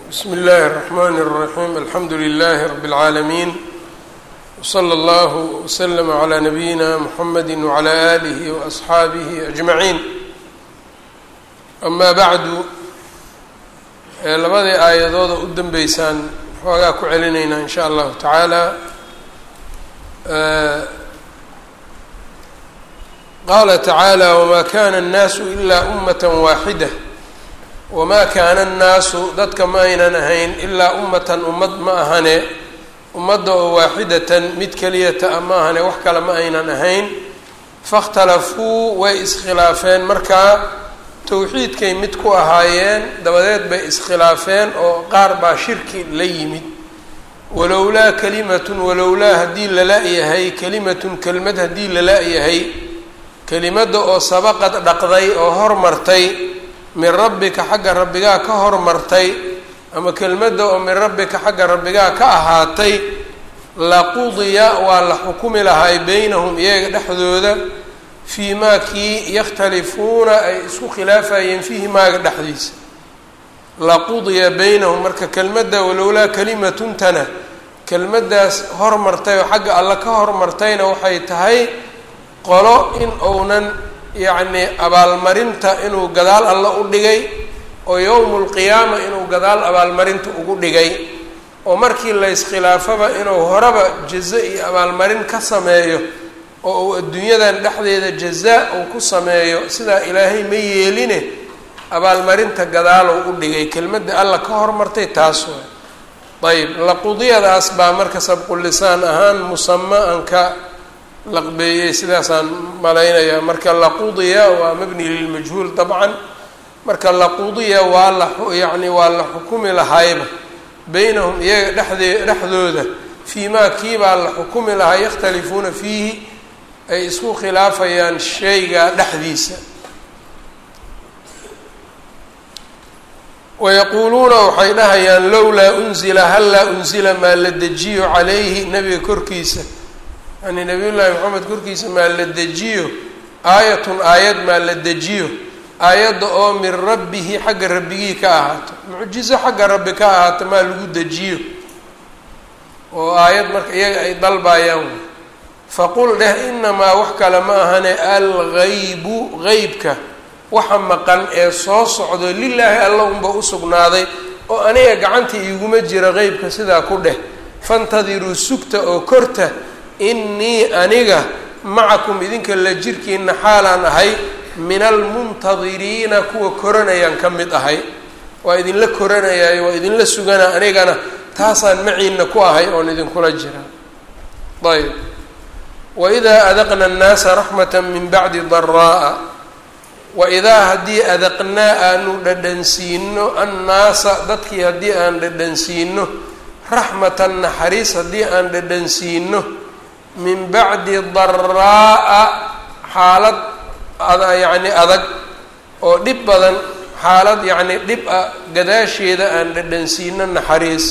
بسم الله الرحمن الرحيم الحمد لله رب العالمين وصلى الله وسلم على نبينا محمد وعلى آله وأصحaabihi أجمعين أما بعد labadii aayadooda u danbeysaan xoogaa ku celinaynaa in shaء allahu taعaalى qaala taعaalى وma kana الناaس إlا أمة waaxidة wamaa kaana annaasu dadka ma aynan ahayn ilaa ummatan ummad ma ahane ummadda oo waaxidatan mid keliyata ma ahane wax kale ma aynan ahayn faاkhtalafuu way iskhilaafeen markaa towxiidkay mid ku ahaayeen dabadeed bay iskhilaafeen oo qaar baa shirki la yimid walowlaa kalimatun walowlaa haddii lala-yahay kalimatun kelmad haddii lala-yahay kelimadda oo sabaqad dhaqday oo hormartay min rabbika xagga rabbigaa ka hormartay ama kelmadda oo min rabbika xagga rabbigaa ka ahaatay laqudiya waa la xukumi lahay beynahum iyaga dhexdooda fii maa kii yakhtalifuuna ay isku khilaafayeen fiihi maaga dhexdiisa laqudiya beynahum marka kelmadda walowlaa kalimatuntana kelmaddaas hormartay oo xagga alla ka hormartayna waxay tahay qolo in uunan yacni abaalmarinta inuu gadaal alla u dhigay oo yowmulqiyaama inuu gadaal abaalmarinta ugu dhigay oo markii la iskhilaafaba inuu horeba jaza iyo abaalmarin ka sameeyo oo uu adduunyadan dhexdeeda jazaa uu ku sameeyo sidaa ilaahay ma yeeline abaalmarinta gadaalow u dhigay kelmadda alla ka hormartay taas waay ayb laqudiyadaas baa marka sabqulisaan ahaan musama aan ka laqbeeyey sidaasaan malaynayaa marka laqudiya waa mabni lilmajhuul dabcan marka laqudiya waa la yacni waa la xukumi lahayba beynahum iyaga dhexdooda fii maa kiibaa la xukumi lahaa yakhtalifuuna fiihi ay isku khilaafayaan shayga dhexdiisa wayaquuluuna waxay dhahayaan lowlaa unzila hallaa unzila maa la dejiyo calayhi nebiga korkiisa yani nabiy llaahi maxamed korkiisa maa la dejiyo aayatun aayad maa la dejiyo aayadda oo min rabbihi xagga rabbigii ka ahaato mucjizo xagga rabbi ka ahaato maa lagu dejiyo oo aayad marka iyaga ay dalbayaan faqul dheh inamaa wax kale ma ahane algaybu qeybka waxa maqan ee soo socdo lilaahi alla unba usugnaaday oo aniga gacanta iiguma jira qeybka sidaa ku dheh fantadiruu sugta oo korta innii aniga macakum idinka la jirkiina xaalaan ahay min almuntadiriina kuwa koranayaan ka mid ahay waa idinla koranayaayo waa idinla sugana anigana taasaan maciina ku ahay oon idinkula jiraa ayb waidaa adaqna annaasa raxmata min bacdi daraa'a waidaa haddii adaqnaa aanu dhadhansiino annaasa dadkii haddii aan dhadhansiino raxmatan naxariis haddii aan dhadhansiino min bacdi daraa'a xaalad yacni adag oo dhib badan xaalad yacni dhib ah gadaasheeda aan dhadhansiino naxariis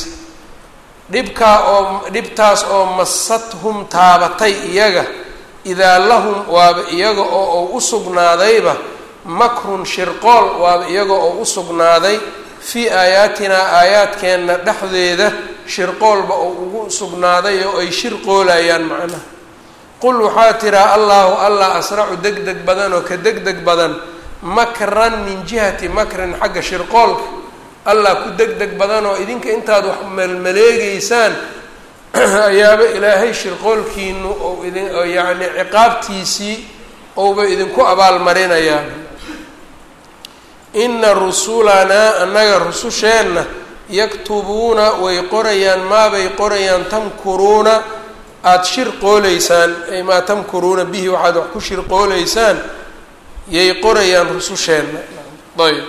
dhibtaas oo masadhum taabatay iyaga idaa lahum waaba iyaga oo u sugnaadayba makrun shirqool waaba iyaga oo u sugnaaday fii aayaatinaa aayaadkeenna dhexdeeda shirqoolba oo ugu sugnaaday oo ay shirqoolayaan macnaha qul waxaa tiraa allaahu allah asracu deg deg badan oo ka deg deg badan makran min jihati makrin xagga shirqoolka allah ku deg deg badan oo idinka intaad wax melmaleegeysaan ayaaba ilaahay shirqoolkiinu ou idin yacni ciqaabtiisii ouba idinku abaalmarinayaa ina rusulanaa annaga rususheenna yaktubuuna way qorayaan maabay qorayaan tamkuruuna aada shirqooleysaan ay maa tamkuruuna bihi waxaad wax ku shirqooleysaan yay qorayaan rususheenna ayb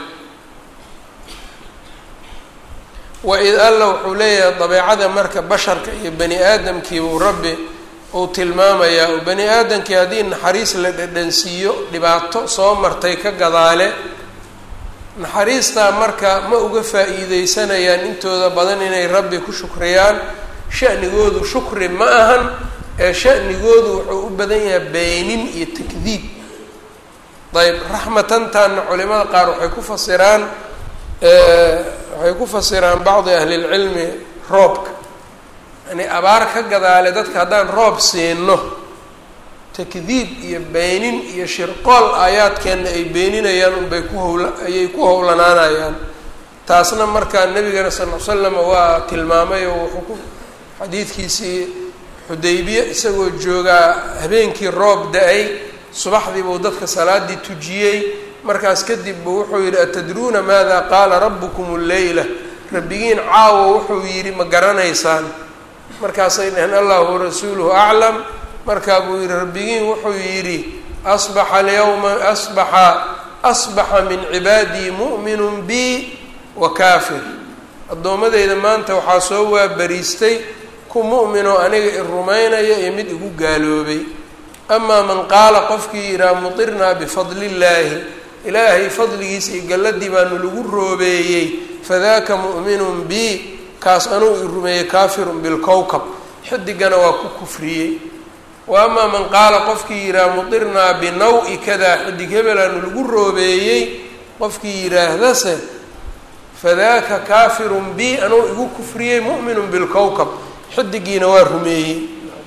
waid alla wuxuu leeyahay dabeecada marka basharka iyo bani aadamkiibuu rabbi uu tilmaamayaa oo bani aadamkii haddii naxariis la dhadhansiiyo dhibaato soo martay ka gadaale naxariistaa marka ma uga faa-iideysanayaan intooda badan inay rabbi ku shukriyaan shanigoodu shukri ma ahan ee shanigoodu wuxuu u badan yahay beenin iyo takdiib ayb raxmatantaana culimada qaar waxay ku fasiraan waxay ku fasiraan bacdi ahli lcilmi roobka yani abaar ka gadaale dadka haddaan roob siino takdiib iyo beenin iyo shirqool aayaadkeenna ay beeninayaan unbay ayay ku howlanaanayaan. taasna markaa nabigana sal ll ly slam waa tilmaamay oo wuxuu ku xadiidkiisii xudaybiye isagoo joogaa habeenkii roob da-ay subaxdii buu dadka salaadii tujiyey markaas kadib buu wuxuu yidhi atadruuna maada qaala rabbukum alleyla rabbigiin caawo wuxuu yidhi ma garanaysaan markaasay dhaheen allahu warasuuluhu aclam markaa buu yidhi rabbigiin wuxuu yidhi asbaxa alyawma asbaxa min cibaadii mu'minun bi wa kaafir addoommadeyda maanta waxaa soo waabariistay ku mu'minoo aniga i rumaynaya iyo mid igu gaaloobay. amaa man qaala qofkii yidhaha mutirnaa bifadli illaahi ilaahay fadligiisa iyo galladii baanu lagu roobeeyey fadaaka mu'minun bi kaas anuu i rumeeyey kaafirun bilkowkab xidigana waa ku kufriyey. wa amaa man qaala qofkii yidhaha mutirnaa binaw-i kadaa xidig hebelaanu lagu roobeeyey qofkii yidhaahdase fadaaka kaafirun bi anuu igu kufriyey mu'minun bilkowkab xidigiina waa rumeeyey.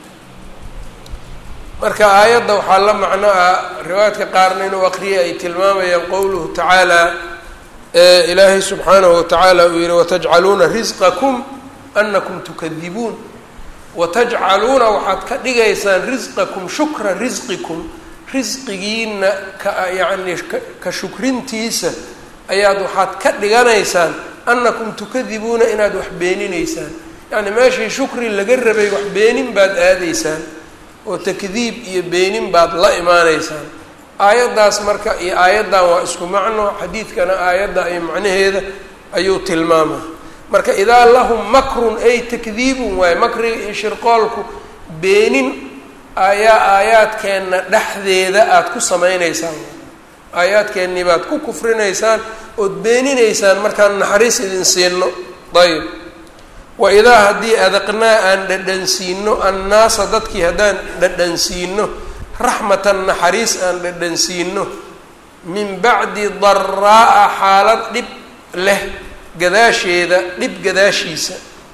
marka aayadda waxaa la macno ah riwaayadka qaarna inuu aqriyay ay tilmaamayaan qowluhu tacaala ilaahay subxaanahu watacaala uu yihi watajcaluuna risqakum anakum tukadibuun watajcaluuna waxaad ka dhigaysaan risqakum shukra risqikum risqigiina yani ka shukrintiisa ayaad waxaad ka dhiganaysaan anakum tukadibuuna inaad wax beeninaysaan yacni meeshii shukri laga rabay wax beenin baad aadaysaan oo takdiib iyo beenin baad la imaanaysaan. aayaddaas marka iyo aayaddan waa isku macno xadiidkana aayadda ay macnaheeda ayuu tilmaamaa. marka idaa lahum makrun ay takdiibun waaye makriga iyo shirqoolku beenin ayaa aayaadkeenna dhexdeeda aada ku samaynaysaan aayaadkeennii baad ku kufrinaysaan ood beeninaysaan markaan naxariis idin siino. ayb waidaa haddii adaqnaa aan dhadhansiino annaasa dadkii haddaan dhadhansiino raxmatan naxariis aan dhadhansiino min bacdi daraa'a xaalad dhib leh gadaasheeda dhib gadaashiisa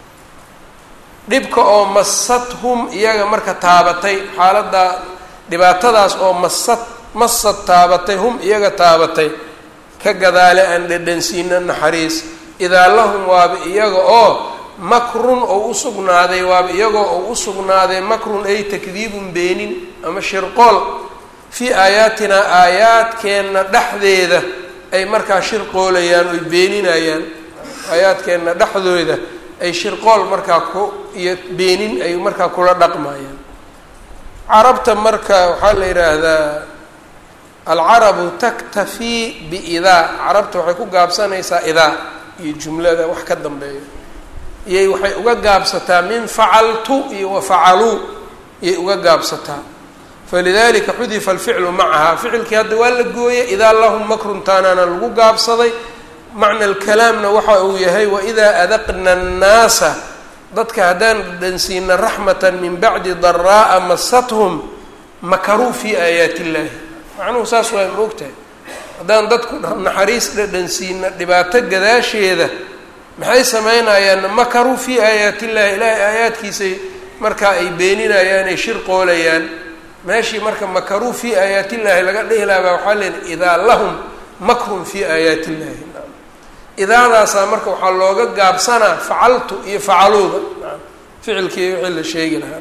dhibka oo masadhum iyaga marka taabatay xaaladdaa dhibaatadaas oo masad taabatay hum iyaga taabatay ka gadaale aan dhadhansiino naxariis idaa lahum waaba iyaga oo makrun oo usugnaaday waaba iyagoo oo usugnaaday makrun ay takdiibun beenin ama shirqool fii aayaatinaa aayaadkeenna dhexdeeda ay markaa shirqoolayaan oy beeninayaan aayaadkeenna dhexdooda ay shirqool markaa iyo beenin ay markaa kula dhaqmayaan. carabta marka waxaa la yidhaahdaa alcarabu taktafii biidaa carabta waxay ku gaabsanaysaa idaa iyo jumlada wax ka dambeeya iyay waxay uga gaabsataa min facaltu iyo wafacaluu iyay uga gaabsataa falidalika xudifa alficlu macahaa ficilkii hadda waa la gooyay idaa lahum makrun taanaana lagu gaabsaday macna alkalaamna waxa uu yahay waidaa adaqna annaasa dadka haddaan dhadhansiina raxmatan min bacdi daraa'a masathum makaruu fii aayaati illaahi macnuhu saas waa moogtahay haddaan dadku naxariis dhadhansiina dhibaato gadaasheeda maxay sameynayaan makaruu fii aayaati illahi ilaahay aayaadkiisay markaa ay beeninayaan ay shirqoolayaan meeshii marka makaruu fii aayaati illahi laga dhihi lahaa baa waxaa leedahay idaa lahum makrun fii aayaati illahi idaadaasaa marka waxaa looga gaabsanaa facaltu iyo facaluuda ficilkii wixii la sheegi lahaa.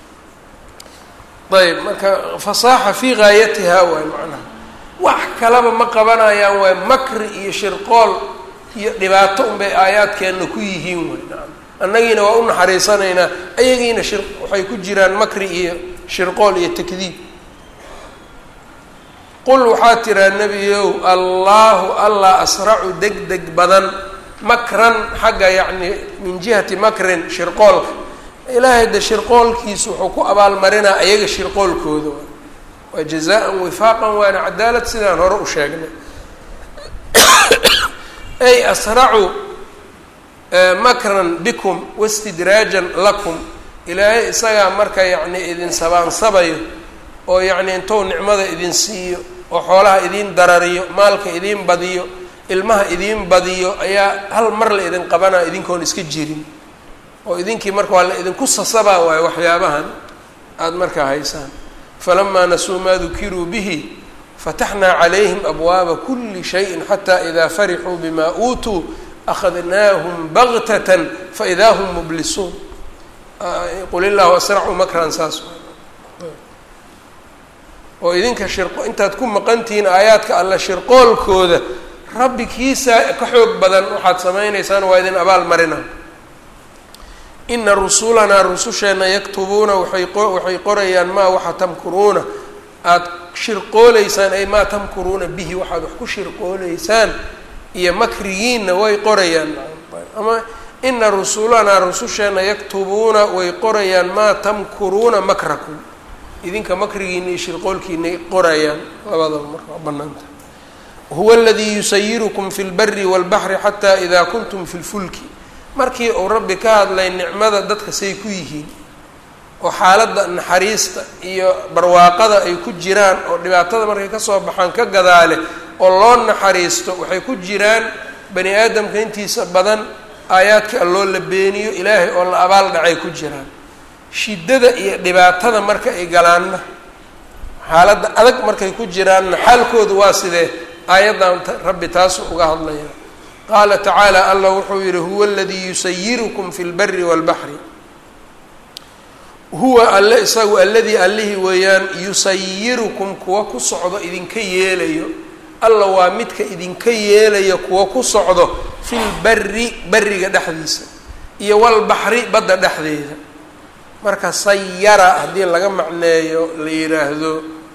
ayb marka fasaaxa fii gaayatihaa waay macnaha wax kalaba ma qabanayaan waay makri iyo shirqool iyo dhibaato unbay aayaadkeenna ku yihiin way annagiina waa u naxariisanaynaa ayagiina waxay ku jiraan makri iyo shirqool iyo takdiib. qul waxaa tiraa nebiyow allaahu allah asracu deg deg badan makran xagga yacni min jihati makrin shirqoolka ilaahay de shirqoolkiisu wuxuu ku abaalmarinaa ayaga shirqoolkooda waa jazaa-an wifaaqan waana cadaalad sidaan hore u sheegnay. ay asracu makran bikum wastidraajan lakum ilaahay isagaa marka yacni idin sabaansabayo oo yacni intuu nicmada idin siiyo oo xoolaha idin darariyo maalka idin badiyo ilmaha idiin badiyo ayaa hal mar la idin qabanaa idinkoon iska jirin oo idinkii marka waa la idinku sasabaa waayo waxyaabahan aada markaa haysaan. falamaa nasuu maa dukiruu bihi fataxnaa calayhim abwaaba kuli shayin xataa idaa farixuu bimaa uutuu akhadnaahum baktatan faidaa hum mublisuun. qul illaahu asracu makran saas oo idinka intaad ku maqantihiin aayaadka alla shirqoolkooda rabbi kiisa ka xoog badan waxaad samaynaysaan waa idin abaal marina. ina rusulanaa rususheenna yaktubuuna waxay qorayaan maa waxa tamkuruuna aada shirqoolaysaan ay maa tamkuruuna bihi waxaad wax ku shirqoolaysaan iyo makrigiinna way qorayaan. ama ina rusulanaa rususheenna yaktubuuna way qorayaan maa tamkuruuna makrakum idinka makrigiina iyo shirqoolkiinay qorayaan labadaba marka banaanta. huwa aladii yusayirukum fi lbari wاlbaxri xataa idaa kuntum fi lfulki markii uu rabbi ka hadlay nicmada dadka say ku yihiin oo xaaladda naxariista iyo barwaaqada ay ku jiraan oo dhibaatada markay kasoo baxaan ka gadaale oo loo naxariisto waxay ku jiraan bani aadamka intiisa badan aayaadka alloo la beeniyo ilaahay oo la abaal dhacay ku jiraan. shiddada iyo dhibaatada marka ay galaanna xaaladda adag markay ku jiraanna xaalkoodu waa sidee aayaddan rabbi taasu uga hadlaya. qaala tacaala allah wuxuu yihi huwa aladii yusayirukum fi lbari wاlbaxri huwa alle isagu alladii allihii weeyaan yusayirukum kuwa ku socdo idinka yeelayo alla waa midka idinka yeelaya kuwa ku socdo fi lbari beriga dhexdiisa iyo walbaxri badda dhexdeeda. marka sayara haddii laga macneeyo la yidhaahdo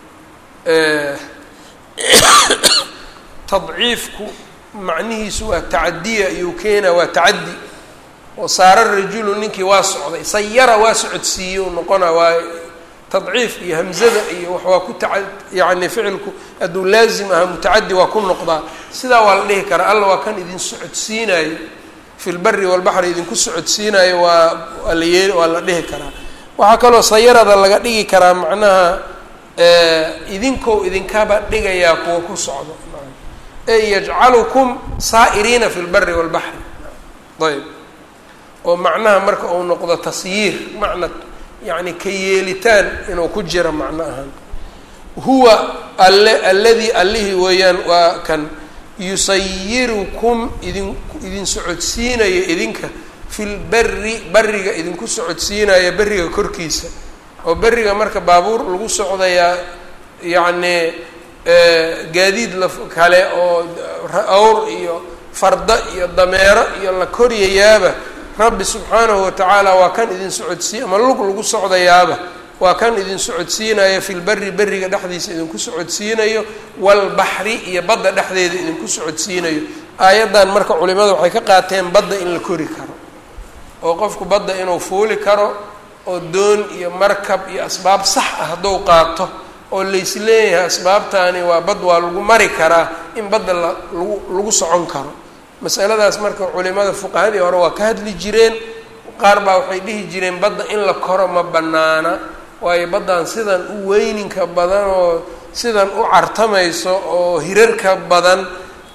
tadciifku macnihiisu waa tacadiya iyuu keenaa waa tacaddi oo saara rajulu ninkii waa socday sayara waa socodsiiye u noqona waa tadciif iyo hamzada iyo wax waa ku yani ficilku hadduu laazim aha mutacadi waa ku noqdaa sidaa waa la dhihi karaa alla waa kan idin socodsiinayo fi lbari walbaxri idinku socodsiinayo waa la dhihi karaa. waxaa kaloo sayarada laga dhigi karaa macnaha idinkou idinkaba dhigayaa kuwa ku socdo ey yajcalukum saa'iriina fi lbari walbaxri ayb oo macnaha marka uu noqdo tasyiir macna yani ka yeelitaan inuu ku jiro macno ahaan. huwa alladii allihii weeyaan waa kan yusayirukum idin socodsiinayo idinka fi lbari beriga idinku socodsiinaya beriga korkiisa oo beriga marka baabuur lagu socdayaa yacni gaadiid kale oo awr iyo farda iyo dameero iyo la koryayaaba rabbi subxaanahu watacaala waa kan idin socodsiiy ama lug lagu socdayaaba waa kan idin socodsiinayo fi lbari beriga dhexdiisa idinku socodsiinayo walbaxri iyo badda dhexdeeda idinku socodsiinayo. aayaddan marka culimada waxay ka qaateen badda in la kori karo oo qofku badda inuu fuuli karo oo doon iyo markab iyo asbaab sax ah hadduu qaato oo lays leeyahay asbaabtaani waa bad waa lagu mari karaa in badda lagu socon karo. masaladaas marka culimada fuqahadii hore waa ka hadli jireen qaar baa waxay dhihi jireen badda in la koro ma banaana waayo baddan sidan u weyninka badan oo sidan u cartamayso oo hirarka badan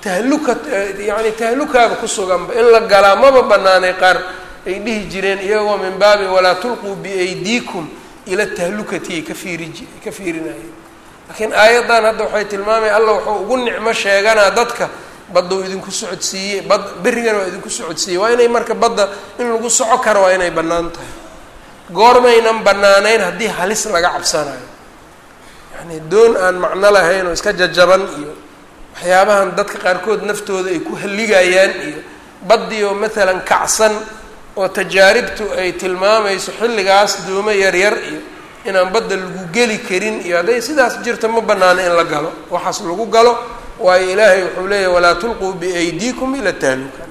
yani tahlukaaba ku suganba in la galaa maba banaanay qaar ay dhihi jireen iyagoo min baabi walaa tulquu biaydiikum ila tahlukati ay ka fiirinayeen. laakiin aayaddan hadda waxay tilmaamaya alla wuxuu ugu nicmo sheeganaa dadka badda uu idinku socodsiiyey berigana waa idinku socodsiiyey waa inay marka badda in lagu soco karo waa inay bannaan tahay. goormaynan bannaanayn haddii halis laga cabsanayo yani doon aan macno lahayn oo iska jajaban iyo waxyaabahan dadka qaarkood naftooda ay ku halligayaan iyo baddioo maalan kacsan oo tajaaribtu ay tilmaamayso xilligaas doomo yaryar iyo inaan badda lagu geli karin iyo hadday sidaas jirta ma bannaano in la galo waxaas lagu galo waayo ilaahay wuxuu leeyahy walaa tulquu biaydiikum ila tahluka.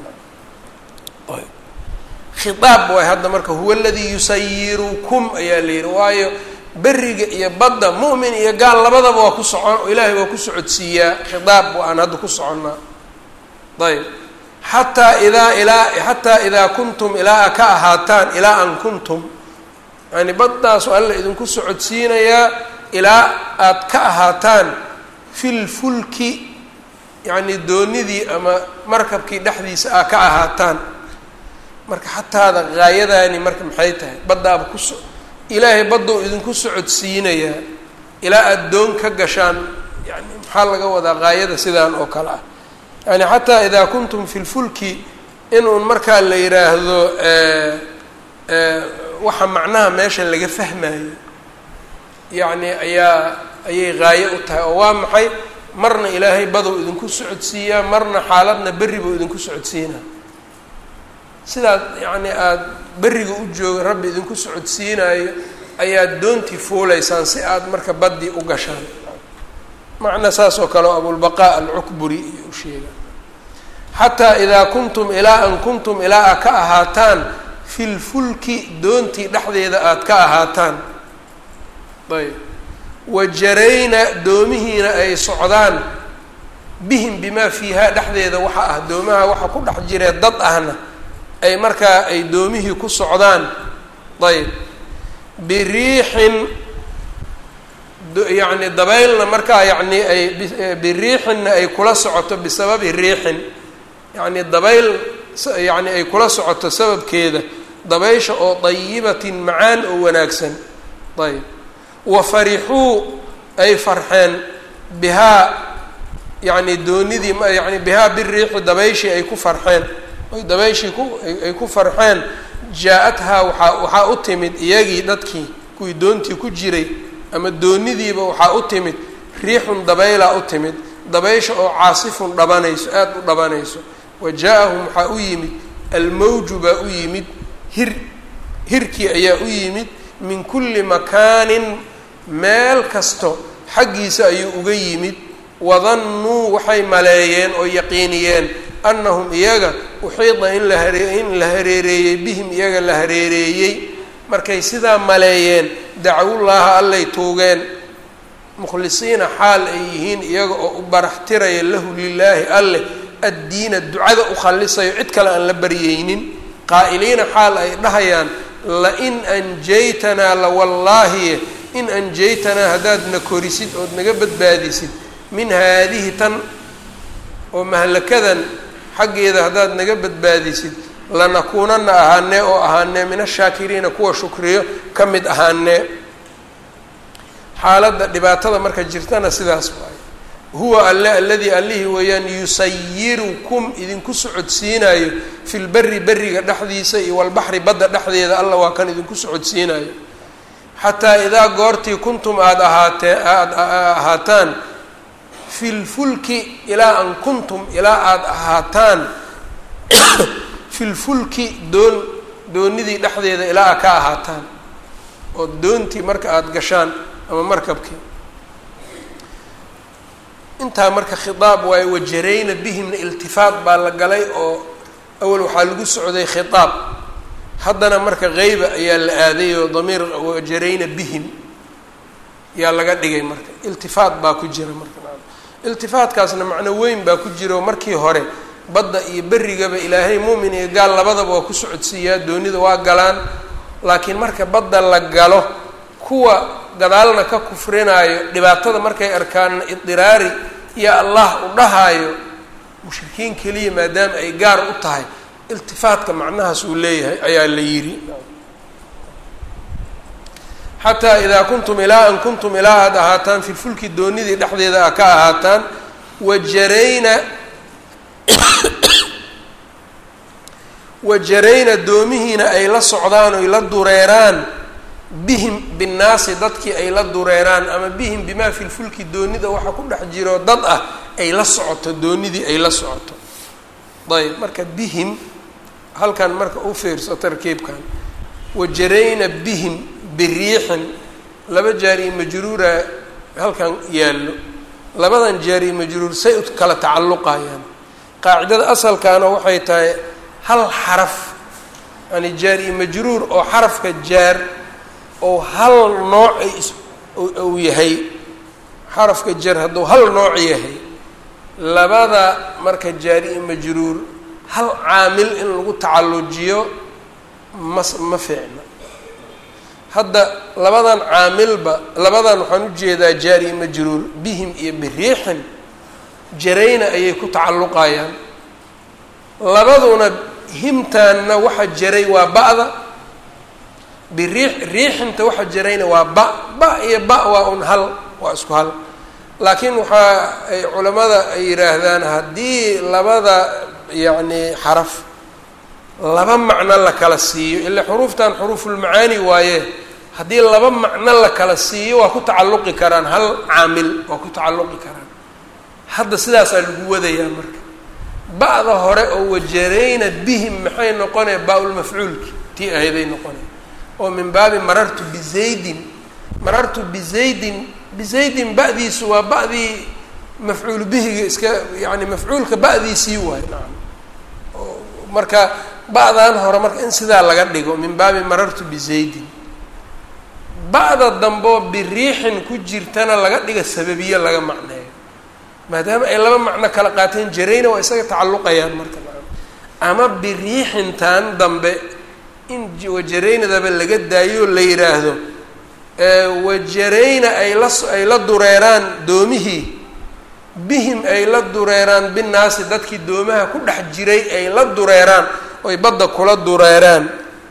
khitaab waay hadda marka huwa aladii yusayirukum ayaa la yihi waayo beriga iyo badda mu'min iyo gaal labadaba waa ku socon ilaahay waa ku socodsiiyaa khitaab aan hadda ku soconnaa. ayb xataa idaa kuntum ilaa ka ahaataan ilaa an kuntum yani baddaasu alla idinku socodsiinayaa ilaa aad ka ahaataan fi lfulki yacni doonidii ama markabkii dhexdiisa aa ka ahaataan. marka xataada gaayadaani marka maxay tahay? baddaaba kuso ilaahay baddou idinku socodsiinayaa ilaa aada doon ka gashaan. yani maxaa laga wadaa gaayada sidaan oo kale ah? yani xataa idaa kuntum fi lfulki inuun markaa la yidhaahdo waxa macnaha meesha laga fahmayo yacni ayay gaayo u tahay. oo waa maxay? marna ilaahay badow idinku socodsiiyaa, marna xaaladna berri buu idinku socodsiinaa. sidaad yacni aada berriga u jooga rabbi idinku socodsiinaayo ayaad doontii fuulaysaan si aada marka baddii u gashaan. macna saas oo kale oo abulbaqaa alcukburi iyo u sheega. xataa idaa kuntum ilaa an kuntum ilaa aad ka ahaataan fi lfulki doontii dhexdeeda aada ka ahaataan. ayb wajarayna doomihiina ay socdaan bihim bimaa fiihaa dhexdeeda waxa ah doomaha waxa ku dhex jiree dad ahna ay markaa ay doomihii ku socdaan. ayb biriixin yacni dabaylna markaa yacni ay biriixinna ay kula socoto bisababi riixin, yacni dabayl yacni ay kula socoto sababkeeda, dabaysha oo dayibatin macaan oo wanaagsan. ayb wa farixuu ay farxeen bihaa yacni doonidii yani bihaa biriixi dabayshii ay ku farxeen oy dabayshii ay ku farxeen. jaa-athaa waxaa u timid iyagii dadkii kuwii doontii ku jiray ama doonidiiba waxaa u timid riixun dabaylaa u timid, dabaysha oo caasifun dhabanayso aada u dhabanayso. wa jaa-ahum waxaa u yimid almawju baa u yimid, hirkii ayaa u yimid min kulli makaanin meel kasto xaggiisa ayuu uga yimid. wadannuu waxay maleeyeen oo yaqiiniyeen annahum iyaga uxiida in la hareereeyey bihim iyaga la hareereeyey. markay sidaa maleeyeen dacwullaaha allay tuugeen mukhlisiina xaal ay yihiin iyaga oo u baraxtiraya lahu lilaahi alleh addiina ducada u khallisayo cid kale aan la baryeynin. qaa'iliina xaal ay dhahayaan lain anjaytanaa lawallaahi in anjaytanaa haddaad na korisid ood naga badbaadisid min haadihi tan oo mahlakadan xaggeeda haddaad naga badbaadisid lanakuunana ahaanee oo ahaanee min ashaakiriina kuwa shukriyo ka mid ahaanee. xaaladda dhibaatada marka jirtana sidaas waaye. huwa alle alladii allihii weeyaan yusayirukum idinku socodsiinaayo fi lberi beriga dhexdiisa iyo walbaxri badda dhexdeeda alla waa kan idinku socodsiinaayo. xataa idaa goortii kuntum aada ahaataan fi lfulki ilaa an kuntum ilaa aada ahaataan fi lfulki doonidii dhexdeeda ilaa aad ka ahaataan oo doontii marka aada gashaan ama markabkii. intaa marka khitaab waaye. wajarayna bihimna iltifaat baa la galay oo awal waxaa lagu socday khitaab, haddana marka geyba ayaa la aaday oo damiir wajarayna bihim yaa laga dhigay. marka iltifaat baa ku jira marka iltifaatkaasna macno weyn baa ku jira oo markii hore badda iyo berigaba ilaahay muumin iyo gaal labadaba waa ku socodsiiyaa, doonida waa galaan. laakiin marka badda la galo kuwa gadaalna ka kufrinaayo dhibaatada markay arkaanna idiraari iyo allah u dhahaayo mushrikiin keliya maadaama ay gaar u tahay iltifaatka macnahaas uu leeyahay ayaa la yidhi. xataa idaa kuntum ilaa an kuntum ilaa aada ahaataan fi lfulki doonidii dhexdeeda a ka ahaataan. wajarayna doomihiina ay la socdaan oy la dureeraan bihim binnaasi dadkii ay la dureeraan ama bihim bimaa fi lfulki doonida waxa ku dhex jiro dad ah ay la socoto doonidii ay la socoto. ayb marka bihim halkan marka u fiirso tarkiibkan wajarayna bihim biriixin laba jaari majruura halkan yaallo. labadan jaari majruur say u kala tacalluqayaan. qaacidada asalkaana waxay tahay hal xaraf yani jaari majruur oo xarafka jaar oo hal nooc uu yahay. xarafka jar hadduu hal nooc yahay labada marka jaari majruur hal caamil in lagu tacallujiyo ma fiicna. hadda labadan caamilba labadan waxaan ujeedaa jaari majruur bihim iyo biriixin jarayna ayay ku tacalluqayaan labaduna himtaanna waxa jaray waa ba'da riixinta waxa jarayna waa ba iyo ba waa un hal waa isku hal laakiin waxaa ay culamada ay yidhaahdaan haddii labada yacni xaraf laba macno la kala siiyo ilaa xuruuftan xuruufulmacaani waaye haddii laba macno la kala siiyo waa ku tacalluqi karaan hal caamil waa ku tacalluqi karaan hadda sidaasaa lagu wadayaa marka ba'da hore oo wajarayna bihim maxay noqonaya baa-ulmafcuulki tii ahayday noqonaya oo min baabi marartu bizaydin ba'diisu waa ba'dii mafcuul bihiga iska yani mafcuulka ba'diisii waayo nacam marka ba'dan hore marka in sidaa laga dhigo min baabi marartu bizaydin ba'da damboo biriixin ku jirtana laga dhiga sababiye laga macneeyo maadaama ay laba macno kala qaateen jarayna waa isaga tacalluqayaan marka ama biriixintan dambe in wajaraynadaba laga daayo la yidhaahdo wajarayna ay la dureeraan doomihii bihim ay la dureeraan binnaasi dadkii doomaha ku dhex jiray ay la dureeraan oy badda kula dureeraan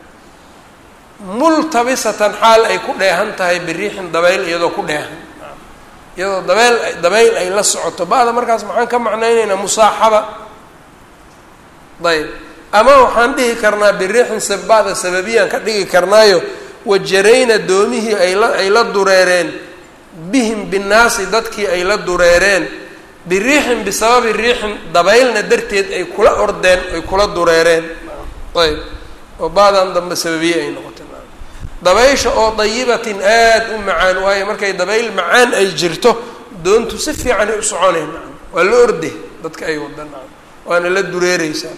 multabisatan xaal ay ku dheehan tahay biriixin dabayl iyadoo ku dheehan iyadoo dabayl ay la socoto ba'da markaas maxaan ka macnaynaynaa musaaxaba ayb ama waxaan dhihi karnaa biriixin ba'da sababiyaan ka dhigi karnaayo wajarayna doomihii ay la dureereen bihim binnaasi dadkii ay la dureereen biriixin bisababi riixin dabaylna darteed ay kula ordeen ay kula dureereen ayb oo ba'dan dambe sababiye ay noqotay dabaysha oo dayibatin aada u macaan waayo markay dabayl macaan ay jirto doontu si fiicanay u soconeen waa la orde dadka ay wadan waana la dureereysaa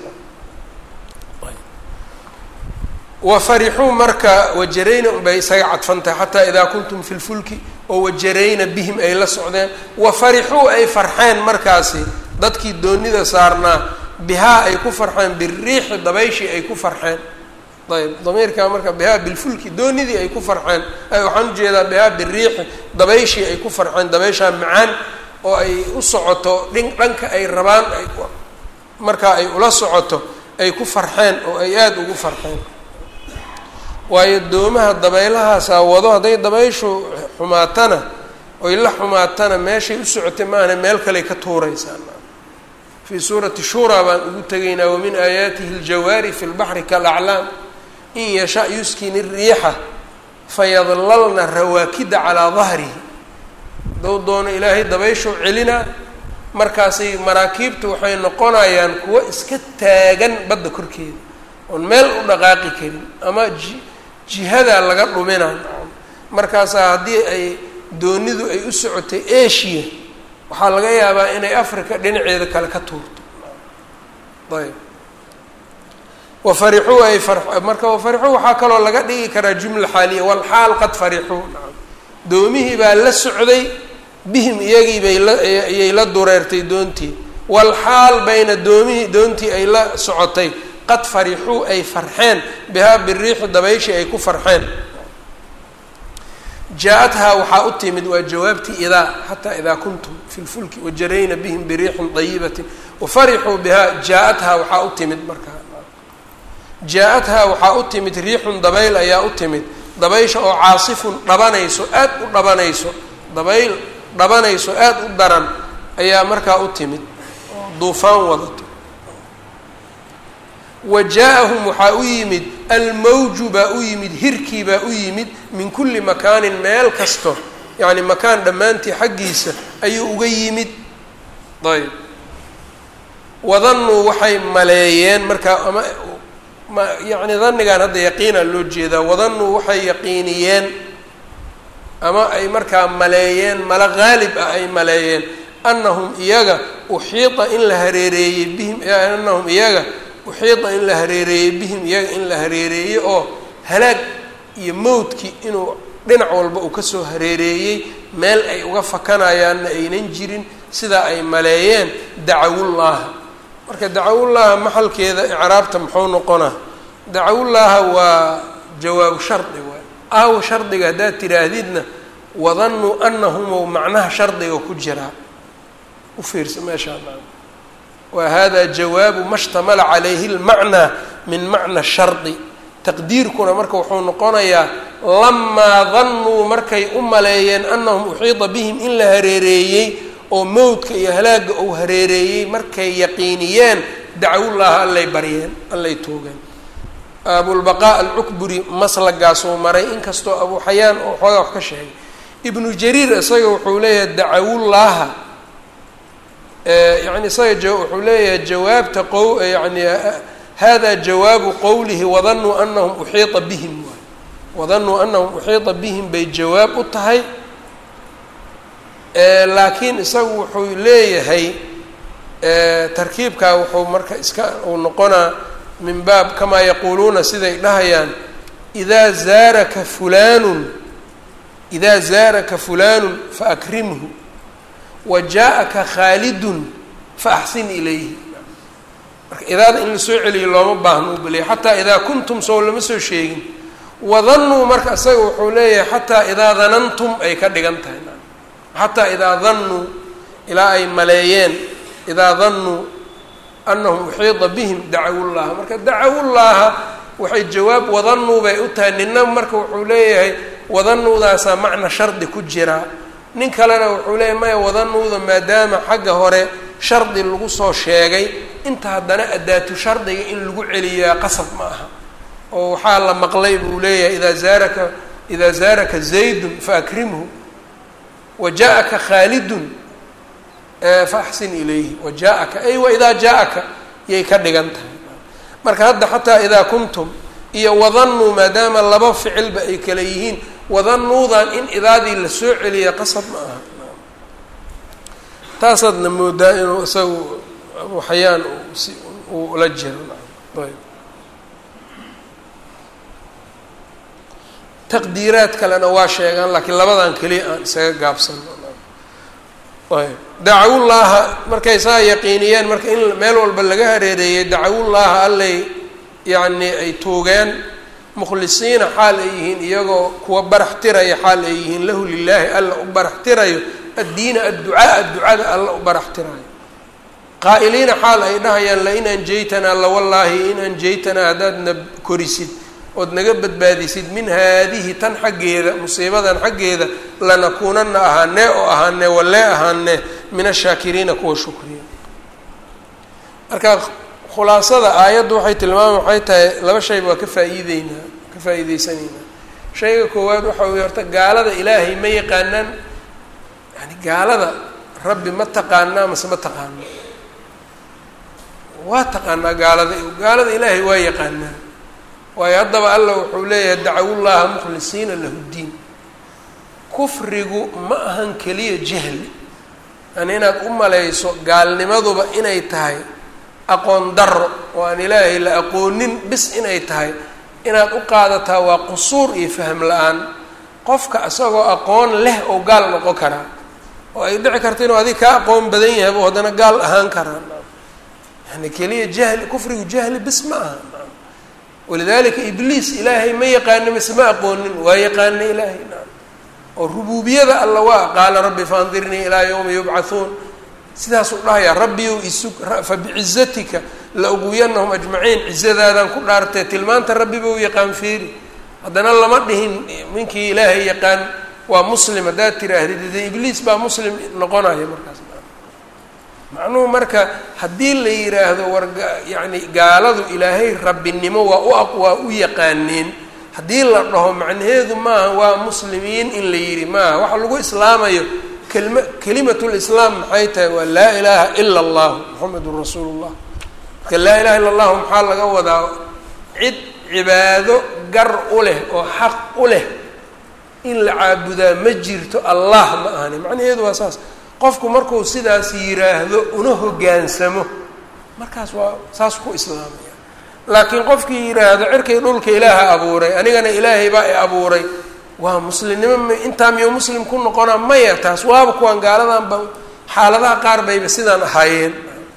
wafarixuu marka wajarayna unbay isaga cadfantahay xataa idaa kuntum fi lfulki oo wajarayna bihim ay la socdeen wafarixuu ay farxeen markaasi dadkii doonida saarnaa bihaa ay ku farxeen biriixi dabayshii ay ku farxeen ayb damiirkaa marka bihaa bilfulki doonidii ay ku farxeen waxaan ujeedaa bihaa biriixi dabayshii ay ku farxeen dabayshaa macaan oo ay u socoto dhanka ay rabaan markaa ay ula socoto ay ku farxeen oo ay aada ugu farxeen waayo doomaha dabeylahaasaa wado hadday dabayshu xumaatana oy la xumaatana meeshay u socotay maahane meel kaley ka tuuraysaa fii suurati shuuraa baan ugu tegaynaa wamin aayaatihi aljawaari fi lbaxri kalaclaam in yasha yuskin iriixa fayadlalna rawaakida calaa dahrihi haddou doono ilaahay dabayshuu celinaa markaasay maraakiibtu waxay noqonayaan kuwo iska taagan badda korkeeda oon meel u dhaqaaqi karin ama jihadaa laga dhuminaa markaasaa haddii ay doonidu ay u socotay asia waxaa laga yaabaa inay africa dhinaceeda kale ka tuurto ayb wafarixuu ay marka wafarixuu waxaa kaloo laga dhigi karaa jumla xaaliya walxaal qad farixuu doomihii baa la socday bihim iyagii ayay la dureertay doontii walxaal bayna doontii ay la socotay qad farixuu ay farxeen bihaa biriixi dabayshii ay ku farxeen jaa-athaa waxaa u timid waa jawaabtii idaa xataa idaa kuntum fi lfulki wajarayna bihim biriixin dayibatin wafarixuu bihaa jaa-athaa waxaa u timid markaa jaa-athaa waxaa u timid riixun dabayl ayaa u timid dabaysha oo caasifun dhabanayso aada u dhabanayso dabayl dhabanayso aada u daran ayaa markaa u timid oo duufaan wadato wa jaa-ahum waxaa u yimid almawju baa u yimid hirkii baa u yimid min kulli makaanin meel kasto yacni makaan dhammaantii xaggiisa ayuu uga yimid ayb wadannuu waxay maleeyeen markaa ama yacni danigan hadda yaqiina loo jeedaa wadannuu waxay yaqiiniyeen ama ay markaa maleeyeen mala qaalib ah ay maleeyeen annahum iyaga uxiita in la hareereeyey bihim annahum iyaga uxiita in la hareereeyey bihim iyaga in la hareereeyey oo halaag iyo mawdkii inuu dhinac walba uu kasoo hareereeyey meel ay uga fakanayaanna aynan jirin sidaa ay maleeyeen dacawullaaha marka dacawullaaha maxalkeeda icraabta muxuu noqonaa dacawullaaha waa jawaabu shardi waay aawo shardiga haddaad tiraahdidna wadannuu anahum macnaha shardiga ku jiraa ufiirsa meeshaa wa hada jawaabu ma shtamala calayhi lmacnaa min macna shardi taqdiirkuna marka wuxuu noqonayaa lamaa danuu markay u maleeyeen anahum uxiida bihim in la hareereeyey oo mowdka iyo halaaga uu hareereeyey markay yaqiiniyeen dacwullaaha allay baryeen allay toogeen abulbaqaa alcukburi maslagaasuu maray inkastoo abu xayaan oo xoogaa wax ka sheegay ibnu jariir isaga wuxuu leeyahay dacawullaaha yani isaga wuxuu leeyahay jawaabta yani hada jawaabu qowlihi wadanuu anahum uxiita bihim wadanuu anahum uxiita bihim bay jawaab u tahay laakiin isagu wuxuu leeyahay tarkiibkaa wuxuu marka uu noqonaa min baab kamaa yaquuluuna siday dhahayaan idaa zaaraka fulaanu faakrimhu wa jaaءaka khaalidun faaxsin ilayhi marka idaada in la soo celiyo looma baahno u baliya xataa idaa kuntum sow lama soo sheegin wadanuu marka isaga wuxuu leeyahay xataa idaa danantum ay ka dhigan tahay xataa idaa danuu ilaa ay maleeyeen idaa danuu anahum uxiida bihim dacawullaaha marka dacawullaaha waxay jawaab wadanuu bay u tahay nina marka wuxuu leeyahay wadanuudaasaa macna shardi ku jiraa nin kalena wuxuu leeyahay maya wadanuuda maadaama xagga hore shardi lagu soo sheegay inta haddana adaatu shardiga in lagu celiyaa qasab ma aha oo waxaa la maqlay buu leeyahay idaa zaaraka zaydun faakrimhu wa jaaءaka khaalidun faaxsin ilayhi wa jaaءaka ay waidaa jaaءaka yay ka dhigan tahay marka hadda xataa idaa kuntum iyo wadanuu maadaama laba ficilba ay kala yihiin wadanuudan in idaadii la soo celiya qasab ma aha taasaadna moodaa inuu isagu abu xayaan uu la jiro ayb taqdiiraad kalena waa sheegaan laakiin labadan keliya aan isaga gaabsano ayb dacawullaaha markay saa yaqiiniyeen marka in meel walba laga hareereeyey dacawullaaha allay yacni ay toogeen mukhlisiina xaal ay yihiin iyagoo kuwa barax tiraya xaal ay yihiin lahu lilaahi alla u barax tirayo addiina adducaaa ducada alla u barax tirayo qaa'iliina xaal ay dhahayaan lain anjaytanaa lawallaahi in anjaytanaa haddaadna korisid ood naga badbaadisid min haadihi tan xaggeeda musiibadan xaggeeda lanakuunana ahaanee oo ahaanee wallee ahaanee min ashaakiriina kuwa shukriya marka khulaasada aayaddu waxay tilmaama waxay tahay laba shayba waa ka faa'iideysanaynaa shayga koowaad waxa weye horta gaalada ilaahay ma yaqaanaan yani gaalada rabbi ma taqaanaa mase ma taqaano waa taqaanaa gaalada ilaahay waa yaqaanaa waayo haddaba alla wuxuu leeyahay dacawullaaha mukhlisiina lahu ddiin kufrigu ma ahan keliya jahli yani inaad u malayso gaalnimaduba inay tahay aqoon daro oo aan ilaahay la aqoonin bis inay tahay inaad u qaadataa waa qusuur iyo fahm la-aan qofka isagoo aqoon leh oo gaal noqon karaa oo ay dhici karta inuu adig kaa aqoon badan yahay oo haddana gaal ahaan karaa yani keliya jahli kufrigu jahli bis ma aha walidalika ibliis ilaahay ma yaqaani mise ma aqoonin waa yaqaana ilaahay oo rubuubiyada alla waa qaala rabbi faandirnii ilaa yawmi yubcathuun sidaasuu dhahayaa rabbiyow isug fa bicizatika la uguyanahum ajmaciin cizadaadaan ku dhaartee tilmaanta rabbiba u yaqaan fiiri haddana lama dhihin ninkii ilaahay yaqaan waa muslim haddaad tiraahdid dee ibliis baa muslim noqonaya markaas macnuhu marka haddii la yidhaahdo war yani gaaladu ilaahay rabbinimo waa u yaqaaneen haddii la dhaho macnaheedu maaha waa muslimiin in la yidhi maaha waxa lagu islaamayo kelimatlislaam maxay tahay waa laa ilaaha ila allahu muxamedun rasuulu llah marka laa ilaha illa allahu maxaa laga wadaa cid cibaado gar u leh oo xaq u leh in la caabudaa ma jirto allah ma ahani macnaheedu waa saas qofku markuu sidaas yiraahdo una hoggaansamo markaas waa saas ku islaamaya laakiin qofkii yiraahdo cirkay dhulka ilaaha abuuray anigana ilaahay baa i abuuray waa muslimnimo intaa miyuu muslim ku noqonaa maya taas waaba kuwaan gaaladanba xaaladaha qaar bayba sidaan ahaayeen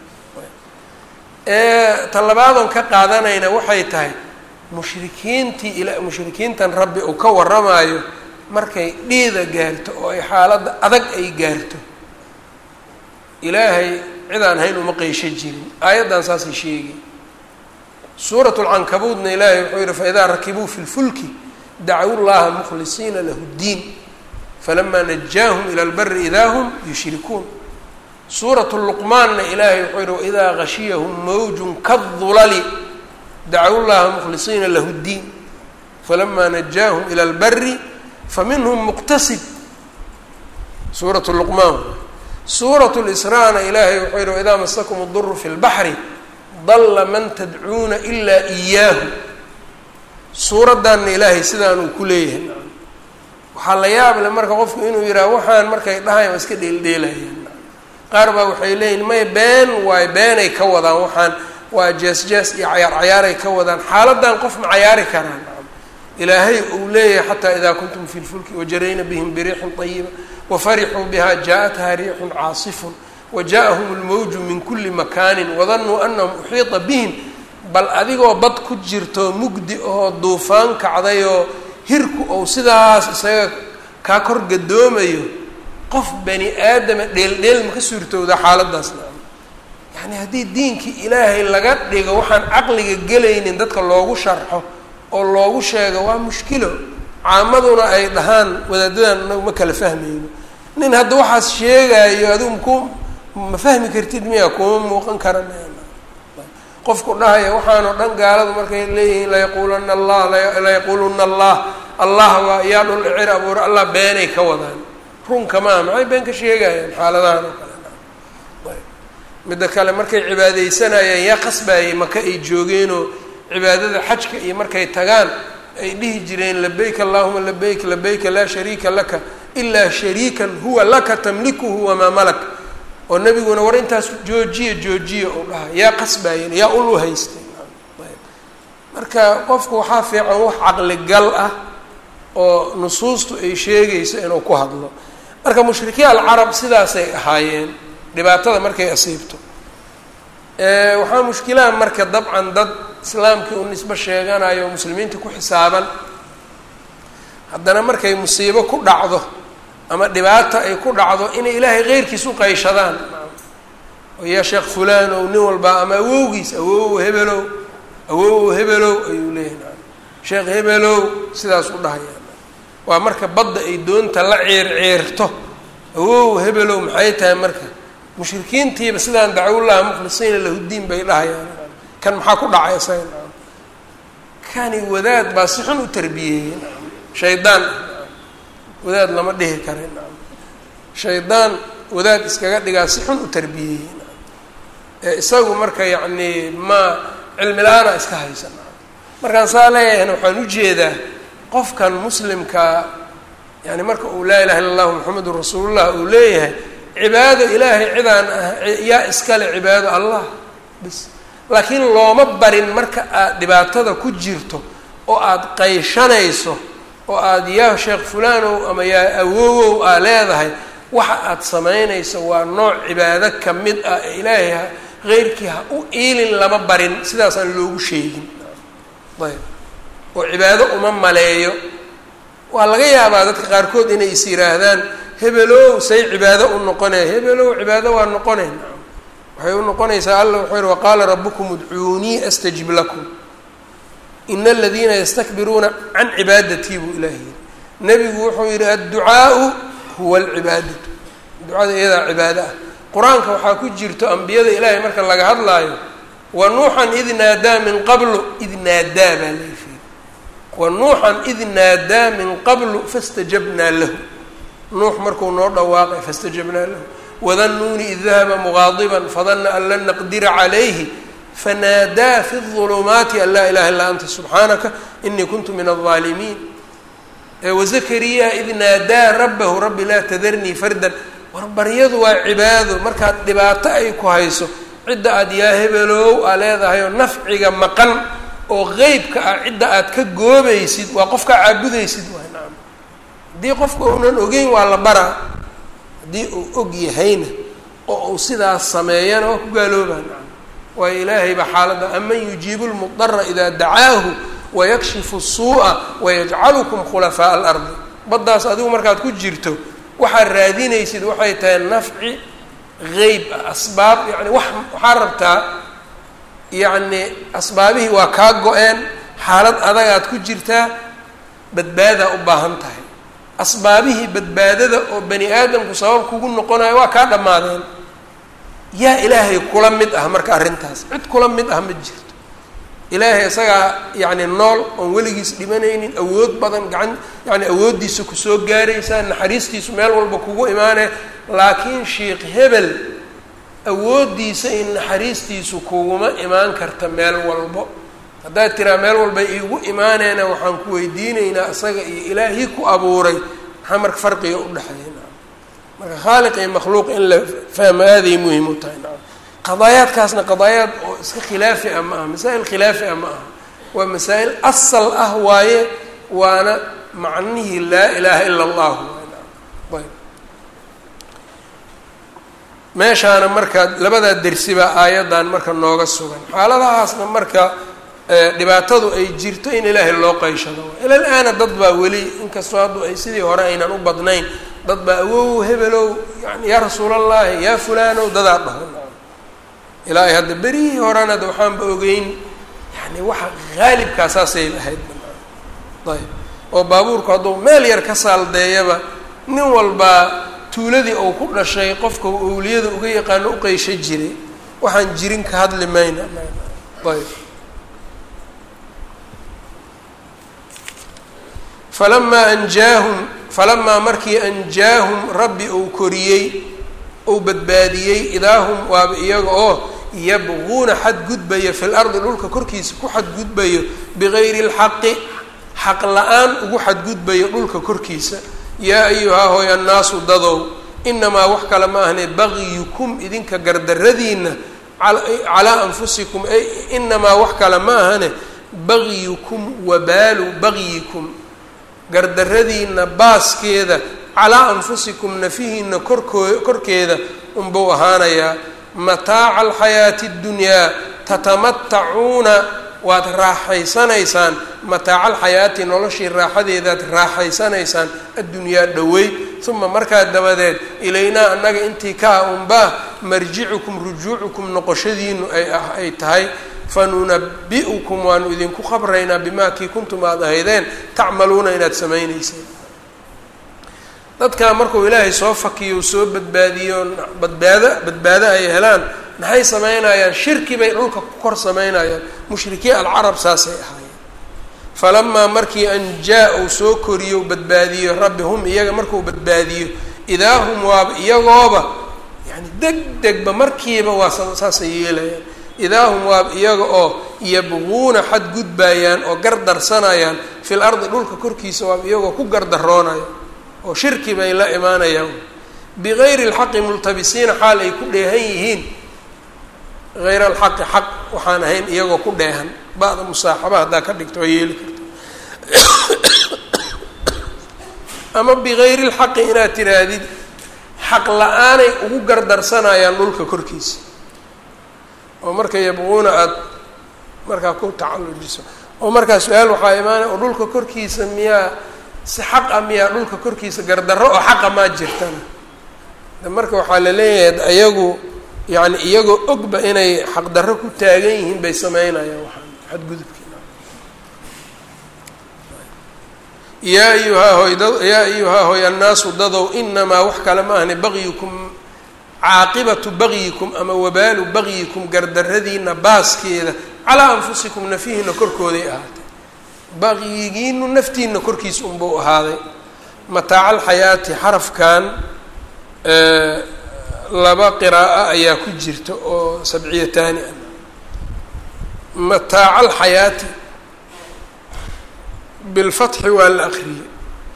ta labaadon ka qaadanayna waxay tahay mushrikiintan rabbi uu ka warramaayo markay dhiida gaarto oo ay xaaladda adag ay gaarto ilaahay cidaan hayn uma qeysho jirin aayaddan saasay sheegay suuratu lcankabuudna ilaahay wuxuu yihi faidaa rakibuu fi lfulki dacaw llaha mukhlisiina lahu ddiin falamaa najaahum ila lbari idaa hum yushrikuun suuratu luqmaanna ilaahay wuxuu yihi waidaa gashiyahum mawjun kadulali dacaw llaha mukhlisiina lahu ddiin falamaa najaahum ila lbari faminhum muqtasib suuratu luqmaan suuratu lisraana ilaahay wuxuu yihi waidaa masakum اduru fi lbaxri dalla man tadcuuna ilaa iyaahu suuraddanna ilaahay sidaanuu ku leeyahay waxaa la yaab le marka qofku inuu yidhaha waxaan markay dhahayan waa iska dheeldheelayaan qaar baa waxay leeyihin may been waay beenay ka wadaan waxaan waa jees-jees iyo cayaaray ka wadaan xaaladdan qof ma cayaari karaan ilaahay uu leeyahay xataa idaa kuntum fi lfulki wajarayna bihim biriixin طayiba wafarixuu biha jaaءatha riixun caasifun wajaءahum اlmawju min kuli makaanin wadanuu anahum uxiiطa bihim bal adigoo bad ku jirto mugdi oo duufaan kacdayoo hirku ou sidaas isaga kaa kor gadoomayo qof bani aadama dheeldheel ma ka suurtowda xaaladdaasna yacni haddii diinkii ilaahay laga dhigo waxaan caqliga gelaynin dadka loogu sharxo oo loogu sheego waa mushkilo caamaduna ay dhahaan wadaadadan inagu ma kala fahmayno nin hadda waxaas sheegaayo adigu ma fahmi kartid miya kuma muuqan kara qofku dhahaya waxaanoo dhan gaaladu markay leeyihiin layaquuluna allah layaquuluna allah waa yaa dhul cir abuur allah beenay ka wadaan runka maa maxay been ka sheegayaan xaaladahan oo kale midda kale markay cibaadaysanayeen yaa qasbayay maka ay joogeenoo cibaadada xajka iyo markay tagaan ay dhihi jireen labayk allahuma labayk labayka laa shariika laka ilaa shariikan huwa laka tamlikuhu wamaa malak oo nebiguna war intaas joojiya uu dhaha yaa qasbaayeen yaa ulu haystay marka qofku waxaa fiican wax caqligal ah oo nusuustu ay sheegayso inuu ku hadlo marka mushrikiin alcarab sidaasay ahaayeen dhibaatada markay asiibto waxaa mushkilaha marka dabcan dad islaamkii u nisbo sheeganayo o muslimiinta ku xisaaban haddana markay musiibo ku dhacdo ama dhibaata ay ku dhacdo inay ilaahay keyrkiis u qayshadaan oo yaa sheekh fulaan ow nin walbaa ama awowgiis awow hebelow ayuu leeyahay sheekh hebelow sidaas u dhahayaan waa marka badda ay doonta la ceerceerto awow hebelow maxay tahay marka mushrikiintiiba sidaan dacwullaha mukhlisiina lahuddiin bay dhahayaan kan maxaa ku dhacay isaga kani wadaad baa si xun u tarbiyeeyey shaydaan wadaad lama dhihi karin shaydaan wadaad iskaga dhigaa si xun u tarbiyeeyey isagu marka yacni ma cilmi la-aana iska haysan markaan saa leeyahayna waxaan ujeedaa qofkan muslimkaa yani marka uu laa ilaha illa allahu muxamedun rasuulullah uu leeyahay cibaado ilaahay cidaan ah yaa iskale cibaado allah bis laakiin looma barin marka aad dhibaatada ku jirto oo aada qayshanayso oo aada yaa sheekh fulanow ama yaa awowow aa leedahay waxa aada samaynayso waa nooc cibaado ka mid ah ee ilaahay keyrkii ha u iilin lama barin sidaasaan loogu sheegin ayb oo cibaado uma maleeyo waa laga yaabaa dadka qaarkood inay is yihaahdaan hebelow say cibaado u noqonaya hebelow cibaado waa noqonayn waxay u noqonaysaa alla wuxuu yihi waqaala rabukum udcuunii astajib lakum ina aladiina yastakbiruuna can cibaadatii buu ilaah yihi nebigu wuxuu yihi adducaau huwa alcibaadatu ducada iyadaa cibaado ah qur-aanka waxaa ku jirto ambiyada ilaahay marka laga hadlaayo wa nuuxan id naadaa min qablu id naadaa baa layihi wa nuuxan id naadaa min qablu fastajabnaa lahu nuux markuu noo dhawaaqay fastajabnaa lahu wadanuuni id dahaba mugaadiban fadana an lan naqdira calayhi fanaadaa fi الظulumaati an laa ilaha illaa anta subxaanaka inii kuntu min الظaalimiin wazakariya id naadaa rabahu rabbi laa tadarnii fardan warbaryadu waa cibaado markaad dhibaato ay ku hayso cidda aad yaa hebelow aa leedahay oo nafciga maqan oo qeybka ah cidda aad ka goobaysid waa qofka caabudaysid waay nacam haddii qofka uunan ogeyn waa la baraa haddii uu og yahayna oo uu sidaas sameeyana waa ku gaaloobaa nacam waayo ilaahay baa xaaladda aman yujiibu lmudara idaa dacaahu wayakshifu الsuuءa wayajcalukum khulafaaءa alardi baddaas adigu markaad ku jirto waxaad raadinaysid waxay tahay nafci geyb ah asbaab yani waxaa rabtaa yacni asbaabihii waa kaa go-een xaalad adagaad ku jirtaa badbaadaa u baahan tahay asbaabihii badbaadada oo bani aadamku sabab kugu noqonayo waa kaa dhammaadeen yaa ilaahay kula mid ah marka arrintaas cid kula mid ah ma jirto ilaahay isagaa yacni nool oon weligiis dhimanaynin awood badan gacan yani awooddiisa kusoo gaaraysaa naxariistiisu meel walba kugu imaanaya laakiin sheikh hebel awooddiisa in naxariistiisu kuguma imaan karta meel walbo haddaad tiraa meel walba iigu imaaneena waxaan ku weydiinaynaa isaga iyo ilaahii ku abuuray maxaa marka farqiga udhexeeya marka khaaliq iyo makhluuq in la fahmo aaday muhim u tahay nacam qadaayaadkaasna qadaayaad oo iska khilaafi ah ma aha masaa'il khilaafi ah ma aha waa masaa'il asal ah waaye waana macnihii laa ilaaha ila allah ayb meeshaana marka labadaa dersi baa aayaddan marka nooga sugan xaaladahaasna marka dhibaatadu ay jirto in ilaahay loo qayshado ila l-aana dad baa weli inkastoo haddu ay sidii hore aynan u badnayn dad baa awow hebelow yani yaa rasuulallahi yaa fulaanow dadaa dhaho ilaahay hadda berihii horena ada waxaanba ogeyn yani waxa haalibkaa saasay ahayd ayb oo baabuurku hadduu meel yar ka saaldeeyaba nin walbaa tuuladii ou ku dhashay qofka owliyada uga yaqaano u qeysha jiray waxaan jirin ka hadli mayna ayb falamaa markii anjaahum rabbi uu koriyey ou badbaadiyey idaahum waaba iyaga oo yabquuna xadgudbaya fi lardi dhulka korkiisa ku xadgudbayo bigayri اlxaqi xaq la-aan ugu xadgudbayo dhulka korkiisa yaa ayuhaa hooy annaasu dadow inamaa wax kale ma ahne bagyukum idinka gardaradiina calaa anfusikum ay inamaa wax kale ma ahane bagyukum wabaalu bagyikum gardaradiina baaskeeda calaa anfusikum nafihiina korkeeda unbuu ahaanayaa mataaca alxayaati اddunyaa tatamatacuuna waad raaxaysanaysaan mataaca alxayaati noloshii raaxadeedaad raaxaysanaysaan addunyaa dhowey uma markaa dabadeed ilaynaa annaga intii kaa unbaa marjicukum rujuucukum noqoshadiinu ay tahay fanunabi'ukum waanu idinku khabraynaa bimaa kii kuntum aad ahaydeen tacmaluuna inaad samaynayseen dadkaa markuu ilaahay soo fakiyo soo badbaadiyo badbaado ay helaan maxay samaynayaan shirki bay dhulka ku kor samaynayaan mushrikiin alcarab saasay ahaayeen falamaa markii anjaa uu soo koriyo badbaadiyo rabbi hum iyaga markuu badbaadiyo idaa hum waaba iyagooba yani degdegba markiiba waa saasay yeelayaan idaa hum waaba iyaga oo yabquuna xadgudbayaan oo gardarsanayaan fil ardi dhulka korkiisa waaba iyagoo ku gardaroonaya oo shirki bay la imaanayaan bigayri اlxaqi multabisiina xaal ay ku dheehan yihiin hayr alxaqi xaq waxaan ahayn iyagoo ku dheehan ba'da musaaxaba haddaa ka dhigto waa yeeli karta ama bigayri اlxaqi inaad tiraahdid xaq la-aanay ugu gardarsanayaan dhulka korkiisa oo marka yabquuna aada markaa ku tacallujiso oo markaa su-aal waxaa imaanaya oo dhulka korkiisa miyaa si xaqa miyaa dhulka korkiisa gardarro oo xaqa maa jirtana marka waxaa la leeyahay ayagu yani iyagoo ogba inay xaqdarro ku taagan yihiin bay sameynayaan waxaan xadgudubkiina yaa ayuhaa hoy annaasu dadow inamaa wax kale ma ahne bagyukum caaqibatu bagyikum ama wabaalu bagyikum gardaradiina baaskeeda calaa anfusikum nafihiina korkooday ahaatay bagyigiinu naftiina korkiisa unbuu ahaaday mataaca alxayaati xarafkan laba qiraa'o ayaa ku jirta oo sabciyataani ah mataaca alxayaati bilfatxi waa la akriyey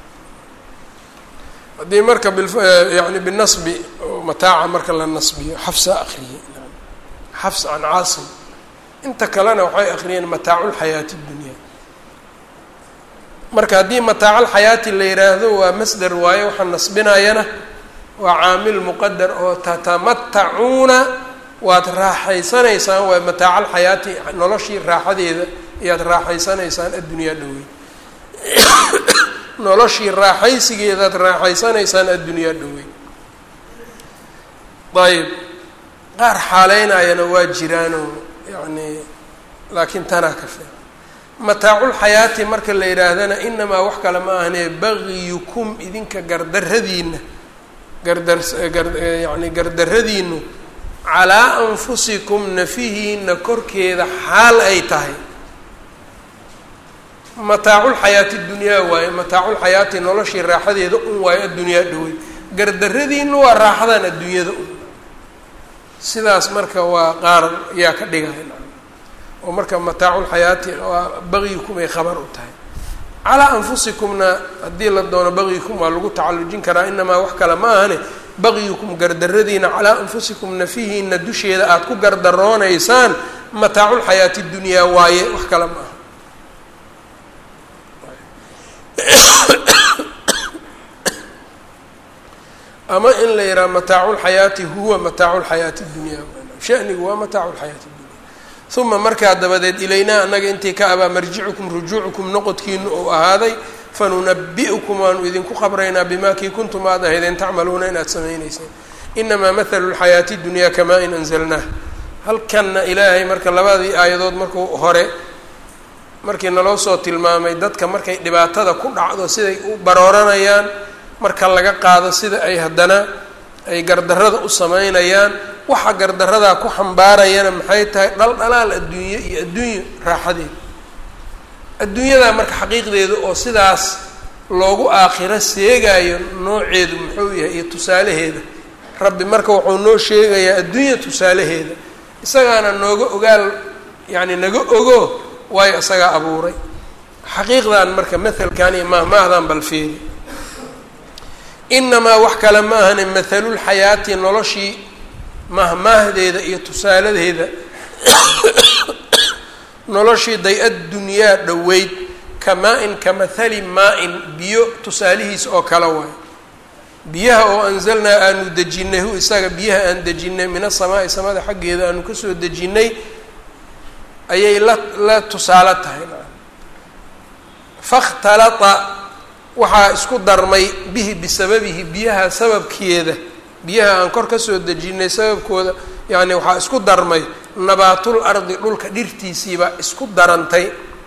haddii marka yani binasbi mataaca marka la nasbiyo xafsa akriyey xafs can caasim inta kalena waxay akriyeen mataacu lxayaati اdunya marka haddii mataaca alxayaati la yidhaahdo waa masder waaye waxaa nasbinayana waa caamil muqadar oo tatamatacuuna waad raaxaysanaysaan waa mataaca alxayaati noloshii raaxadeeda ayaad raaxaysanaysaan addunyaa dhowey noloshii raaxaysigeedaad raaxaysanaysaan addunyaa dhowey ayb qaar xaaleynayana waa jiraano yani laakiin tanaa ka fiican. mataaculxayaati marka la yidhaahdana inamaa wax kale ma ahane bagyukum idinka gardaradiina yani gardaradiinu calaa anfusikum nafihiina korkeeda xaal ay tahay. mataaculxayaati dunyaa waaye, mataaculxayaati noloshii raaxadeeda un waayo addunyaa dhawey, gardaradiinu waa raaxadan adduunyada un. sidaas marka waa qaar yaa ka dhigay oo marka mataaculxayaati waa bagyukum ay khabar u tahay. calaa anfusikumna haddii la doono bagyukum waa lagu tacallujin karaa, inamaa wax kale ma ahane bagyukum gardaradiina calaa anfusikum nafihiina dusheeda aada ku gardaroonaysaan mataaculxayaati dunyaa waaye, wax kale ma aha. ama in la yidhaha mataaculxayaati huwa mataaculxayaati dunyaa, shanigu waa mataaculxayaati dunya. uma markaa dabadeed ilaynaa annaga intii ka abaa marjicukum rujuucukum noqodkiinu ou ahaaday, fanunabi'ukum waanu idinku qabraynaa bimaa kii kuntum aad ahaydeen tacmaluuna inaad samaynayseen. inamaa mathalu lxayaati dunyaa kamaa in anzalnaah. halkanna ilaahay marka labadii aayadood markuu hore markii naloo soo tilmaamay dadka markay dhibaatada ku dhacdo siday u barooranayaan, marka laga qaado sida ay haddana ay gardarrada u samaynayaan, waxa gardaradaa ku xambaarayana maxay tahay dhaldhalaal adduunye iyo adduunyo raaxadeeda. adduunyadaa marka xaqiiqdeeda oo sidaas loogu aakhiro seegaayo nooceedu muxuu yahay iyo tusaalaheeda. rabbi marka wuxuu noo sheegayaa adduunya tusaalaheeda, isagaana nooga ogaal yacni naga ogo waayo isagaa abuuray. xaqiiqdan marka mathalkan iyo mahmaahdan bal fiiri. inamaa wax kale ma ahane mathalulxayaati noloshii mahmaahdeeda iyo tusaaladeeda noloshii day-ad dunyaa dhoweyd kamaa-in ka mathali maa-in biyo tusaalihiis oo kale waayo. biyaha oo anzalnaa aanu dejinay hu isaga biyaha aan dejinay min asamaa'i samada xaggeeda aanu kasoo dejinnay ayay la tusaalo tahay. fakhtalata waxaa isku darmay bihi bisababihi biyaha sababkeeda, biyaha aan kor kasoo dejinnay sababkooda yacni waxaa isku darmay nabaatul ardi dhulka dhirtiisiibaa isku darantay.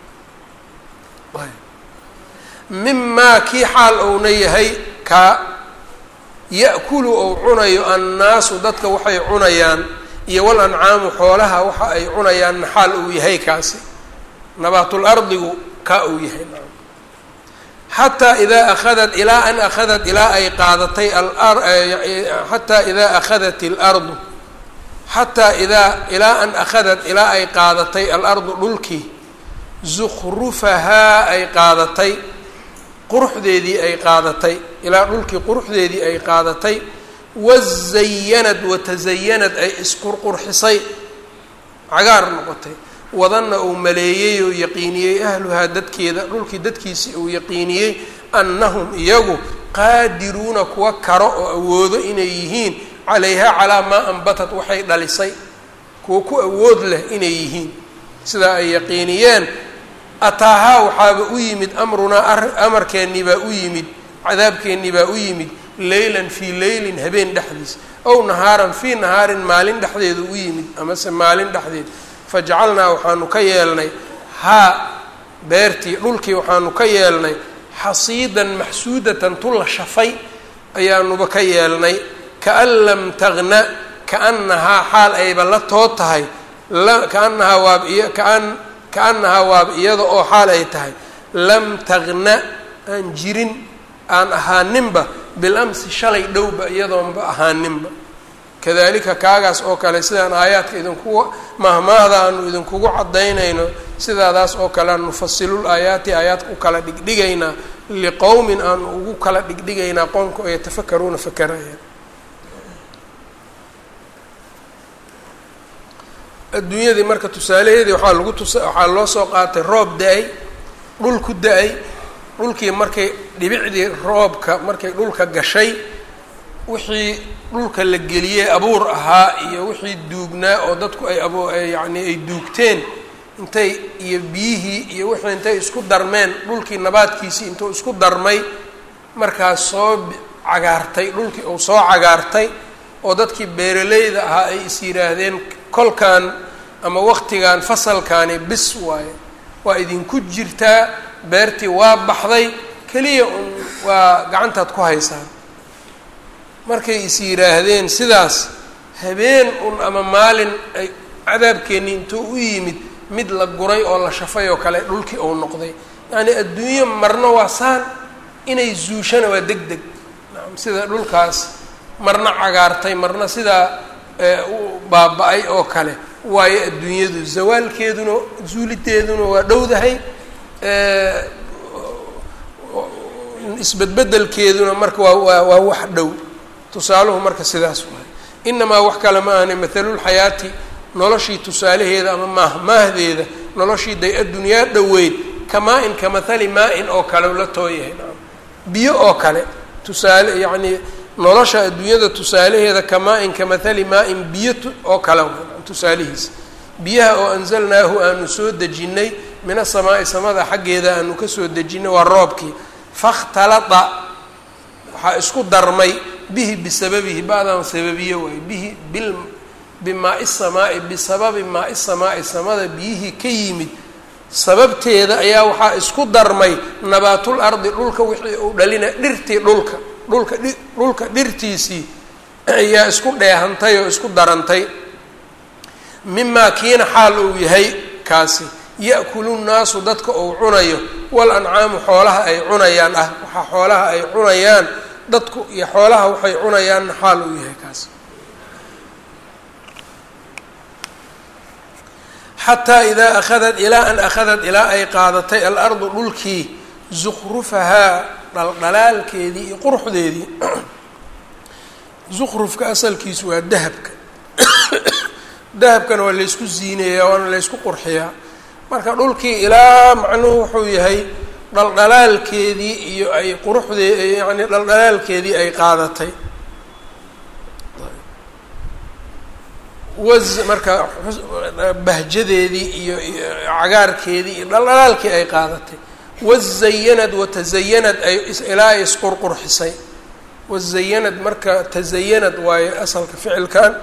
mimaa kii xaal ouna yahay kaa ya'kulu ou cunayo annaasu dadka waxay cunayaan, iyo wal ancaamu xoolaha waxa ay cunayaanna xaal uu yahay kaasi nabaatul ardigu kaa uu yahay. xataa idaa akhadat ilaa an akhadat ilaa ay qaadatay xataa idaa akhadat alardu xataa idaa ilaa an akhadat ilaa ay qaadatay alardu dhulkii zukhrufahaa ay qaadatay quruxdeedii ay qaadatay, ilaa dhulkii quruxdeedii ay qaadatay, wazayanad watazayanad ay isqurqurxisay cagaar noqotay, wadanna uu maleeyey oo yaqiiniyey ahluhaa dadkeeda dhulkii dadkiisii uu yaqiiniyey annahum iyagu qaadiruuna kuwa karo oo awoodo inay yihiin calayhaa calaa maa anbatat waxay dhalisay, kuwa ku awood leh inay yihiin sidaa ay yaqiiniyeen. ataahaa waxaaba u yimid amrunaa amarkeennii baa u yimid, cadaabkeennii baa u yimid, leylan fii leylin habeen dhexdiis, ow nahaaran fii nahaarin maalin dhexdeeda u yimid amase maalin dhexdeed. fajacalnaa waxaanu ka yeelnay haa beertii dhulkii waxaanu ka yeelnay xasiidan maxsuudatan tu la shafay ayaanuba ka yeelnay, kaan lam tagna kaanahaa xaal ayba la too tahay kaanahaa waaba iyada oo xaal ay tahay lam tagna aan jirin aan ahaaninba bilamsi shalay dhowba iyadoonba ahaaninba. kadalika kaagaas oo kale sidaan aayaadka idinkugu mahmaahda aanu idinkugu cadaynayno sidaadaas oo kale aan nufasilul aayaati aayaadka u kala dhigdhigaynaa liqowmin aanu ugu kala dhigdhigaynaa qoomka oo yatafakaruuna fakaraya. adduunyadii marka tusaalaheedii waxaa loo soo qaatay roob da-ay, dhul ku da-ay, dhulkii markay dhibicdii roobka markay dhulka gashay wixii dhulka la geliyey abuur ahaa iyo wixii duugnaa oo dadku yani ay duugteen intay iyo biyihii iyo wixii intay isku darmeen dhulkii nabaadkiisii intuu isku darmay markaas soo cagaartay dhulkii uu soo cagaartay oo dadkii beeralayda ahaa ay is yidhaahdeen kolkan ama waqtigan fasalkaani bis waaye waa idinku jirtaa beertii waa baxday keliya un waa gacantaad ku haysaan markay is yidhaahdeen sidaas habeen un ama maalin ay cadaabkeennii intuu u yimid mid la guray oo la shafay oo kale dhulkii uu noqday yacni adduunyo marna waa saan inay zuushana waa deg deg nacam sida dhulkaas marna cagaartay marna sidaa u baaba-ay oo kale waayo adduunyadu zawaalkeeduna zuuliteeduna waa dhowdahay isbedbedelkeeduna marka waa wax dhow tusaaluhu marka sidaas waay inamaa wax kale ma ahne mathalulxayaati noloshii tusaalaheeda ama maahmaahdeeda noloshii day addunyaa dhoweyd kamaa-in ka mathali maa-in oo kale la tooyahay biyo oo kale tusaale yacnii nolosha adduunyada tusaalaheeda kamaa-in ka mathali maa-in biyo oo kale tusaalihiisa biyaha oo anzalnaahu aanu soo dejinnay min asamaa'i samada xaggeeda aanu ka soo dejinnay waa roobkii fakhtalada waxaa isku darmay bihi bisababihi ba'dan sababiye waaye bihi bimaai samaa'i bisababi maai samaa'i samada biyihii ka yimid sababteeda ayaa waxaa isku darmay nabaatul ardi dhulka wixii uu dhalina dhirtii dhulka dhirtiisii ayaa isku dheehantay oo isku darantay mimaa kiina xaal uu yahay kaasi ya'kulu nnaasu dadka uu cunayo wal ancaamu xoolaha ay cunayaan ah waxaa xoolaha ay cunayaan dadku iyo xoolaha waxay cunayaanna xaal uu yahay kaasi xataa idaa akhadad ilaa an akhadad ilaa ay qaadatay alardu dhulkii zukhrufahaa dhaldhalaalkeedii iyo quruxdeedii zukhrufka asalkiisu waa dahabka dahabkana waa laysku ziineeyaa waana laysku qurxiyaa marka dhulkii ilaa macnuhu wuxuu yahay dhaldhalaalkeedii iyo ay quruxdee yacni dhaldhalaalkeedii ay qaadatay marka bahjadeedii iyo cagaarkeedii iyo dhaldhalaalkii ay qaadatay wazayanad watazayanad ay ilaa ay isqurqurxisay wazayanad marka tazayanad waayo asalka ficilkan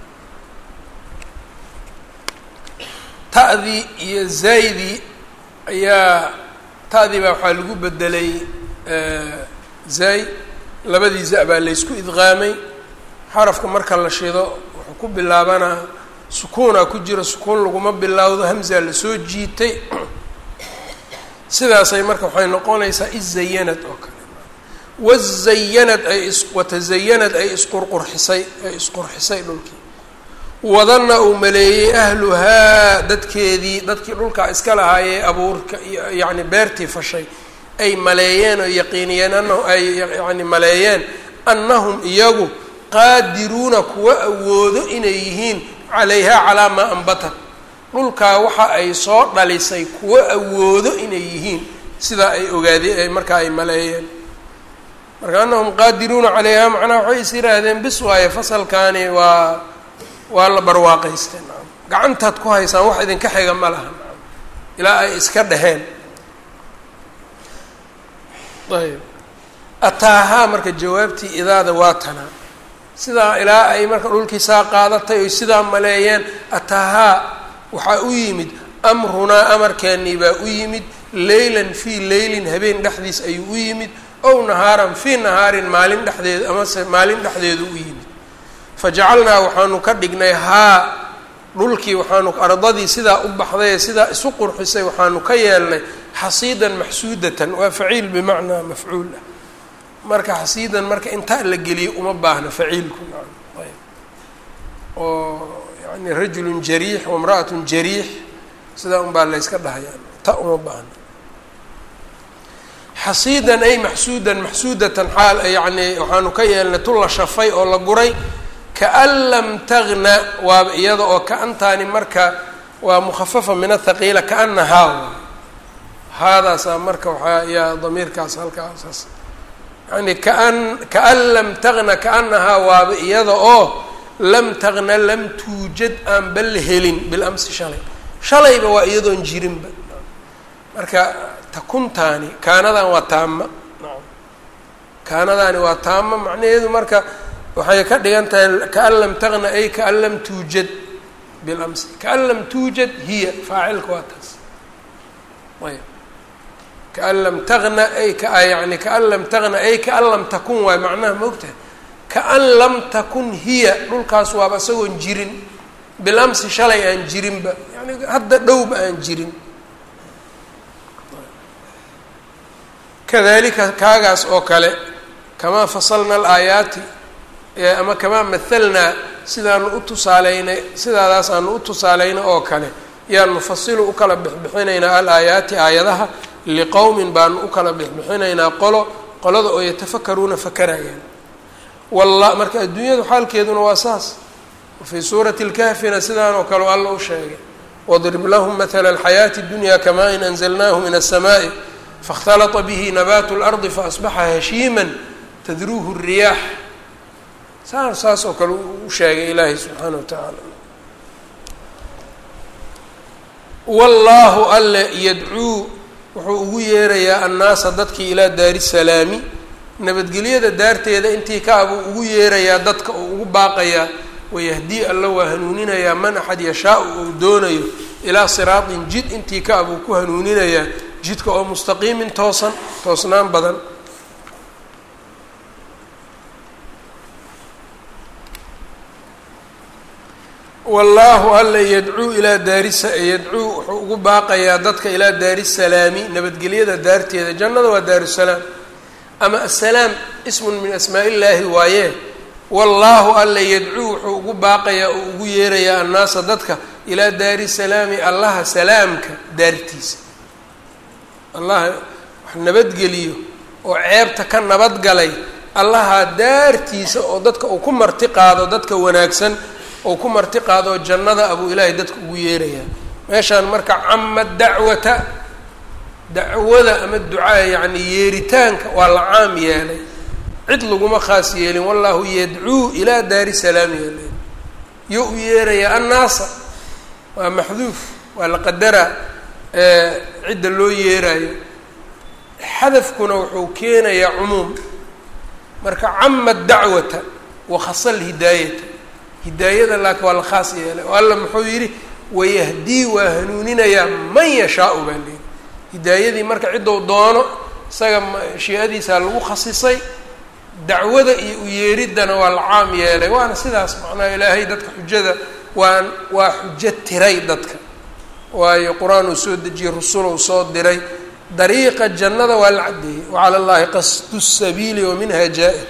ta'dii iyo zaydii ayaa ta'dii baa waxaa lagu bedelay zay labadii za- baa laysku idqaamay xarafka marka la shido wuxuu ku bilaabanaa sukuunaa ku jira sukuun laguma bilowdo hamzaa lasoo jiitay sidaasay marka waxay noqonaysaa izayanad oo kale wazayanad watazayanad ay isqurxisay dhulkii wadanna uu maleeyey ahluhaa dadkii dhulkaa iska lahaayee abuurka yacni beertii fashay ay maleeyeen oo yaqiiniyeen anahu ay yani maleeyeen annahum iyagu qaadiruuna kuwa awoodo inay yihiin calayhaa calaa maa anbatat dhulkaa waxa ay soo dhalisay kuwa awoodo inay yihiin sidaa ay ogaadeen markaa ay maleeyeen marka annahum qaadiruuna calayhaa macnaha waxay is yihaahdeen bis waaye fasalkaani waa la barwaaqaystay nacam gacantaad ku haysaan wax idinka xiga ma laha nacam ilaa ay iska dheheen ayb ataahaa marka jawaabtii idaada waa tanaa sidaa ilaa ay marka dhulkii saa qaadatay oy sidaa maleeyeen ataahaa waxaa u yimid amrunaa amarkeennii baa u yimid leylan fii leylin habeen dhexdiis ayuu u yimid ow nahaaran fii nahaarin maalin dhexdeeda amase maalin dhexdeedu u yimid fajacalnaa waxaanu ka dhignay haa dhulkii waxaanu ardadii sidaa u baxday ee sidaa isu qurxisay waxaanu ka yeelnay xasiidan maxsuudatan waa faciil bimacnaa mafcuul ah marka xasiidan marka intaa la geliyo uma baahna faciilku ayb oo yani rajulun jariix waimra'atun jariix sidaa un baa layska dhahayaan ta uma baahna xasiidan ay maxsuudan maxsuudatan xaal yani waxaanu ka yeelnay tu la shafay oo la guray kaan lam tagna waaba iyada oo ka-antaani marka waa mukhafafa min athaqiila kaana haa haadaasaa marka waxaa yaa damiirkaas halkaasaas yani kaan lam tagna kaanahaa waaba iyada oo lam tagna lam tuujad aan bal helin bilamsi shalayba waa iyadoon jirinba marka takuntaani kaanadan waa taama kaanadaani waa taama macnaheedu marka waxay ka dhigan tahay kaan lam taqna ay kaan lam tuujad bilamsi, kaan lam tuujad hiya faacilka waa taas. ayb kaan lam taqna ay yani kaan lam taqna ay kaan lam takun waay macnaha ma ogtahay, kaan lam takun hiya dhulkaas waaba isagoon jirin, bilamsi shalay aan jirinba, yani hadda dhowba aan jirin. kadalika kaagaas oo kale kamaa fasalna alaayaati ama kamaa mahalnaa sidaanu u tusaaleynay sidaadaas aanu u tusaaleynay oo kale yaan nufasilu u kala bixbixinaynaa alaayaati aayadaha liqowmin baanu u kala bixbixinaynaa qolada oo yatafakaruuna fakarayaan. marka adduunyadu xaalkeeduna waa saas. fii suurati اlkahfina sidaan oo kale alla u sheegay wadrib lahum mahala alxayaati اdunya kamaa in anzalnaahu min الsamaaءi faاkhtalطa bihi nabaatu اlardi faasbaxa hashiima tadruuhu الriyaax. saas oo kale u sheegay ilaahay subxaanaه wa tacaala. wallaahu alle yadcuu wuxuu ugu yeerayaa annaasa dadkii ilaa daari salaami, nabadgelyada daarteeda intii ka abuu ugu yeerayaa dadka oo ugu baaqayaa. wayahdii alla waa hanuuninayaa man axad yashaau ou doonayo ilaa siraatin jid intii ka abuu ku hanuuninayaa, jidka oo mustaqiimin toosnaan badan. wallaahu alla yadcuu ilaa yadcuu wuxuu ugu baaqayaa dadka ilaa daari salaami, nabadgelyada daarteeda. jannada waa daarusalaam ama assalaam ismun min asmaa illaahi waaye. wallaahu alla yadcuu wuxuu ugu baaqayaa oo ugu yeerayaa annaasa dadka ilaa daari salaami, allaha salaamka daartiisa. allaha wax nabadgeliyo oo ceebta ka nabadgalay allaha daartiisa oo dadka uu ku marti qaado, dadka wanaagsan oo ku marti qaado jannada abuu ilaahay dadka ugu yeerayaa. meeshaan marka cama dacwata, dacwada ama ducaa yacni yeeritaanka waa la caam yeelay, cid laguma khaas yeelin. wallaahu yadcuu ilaa daari salaam yeelay, yo u yeerayaa annaasa waa maxduuf, waa la qadaraa cidda loo yeerayo. xadafkuna wuxuu keenayaa cumuum. marka cama dacwata wakhasa lhidaayata, hidaayada laakiin waa la khaas yeelay oo alla muxuu yidhi wayahdii waa hanuuninayaa man yashaau baa leeyihi. hidaayadii marka ciddou doono isaga mashii'adiisaa lagu khasisay, dacwada iyo u yeeriddana waa la caam yeelay. waana sidaas macnaha ilaahay dadka xujada waa xujo tiray dadka, waayo qur-aan uu soo dejiyey, rusul uu soo diray, dariiqa jannada waa la caddeeyey, wacala llaahi qasdu sabiili wa minha jaa-ir.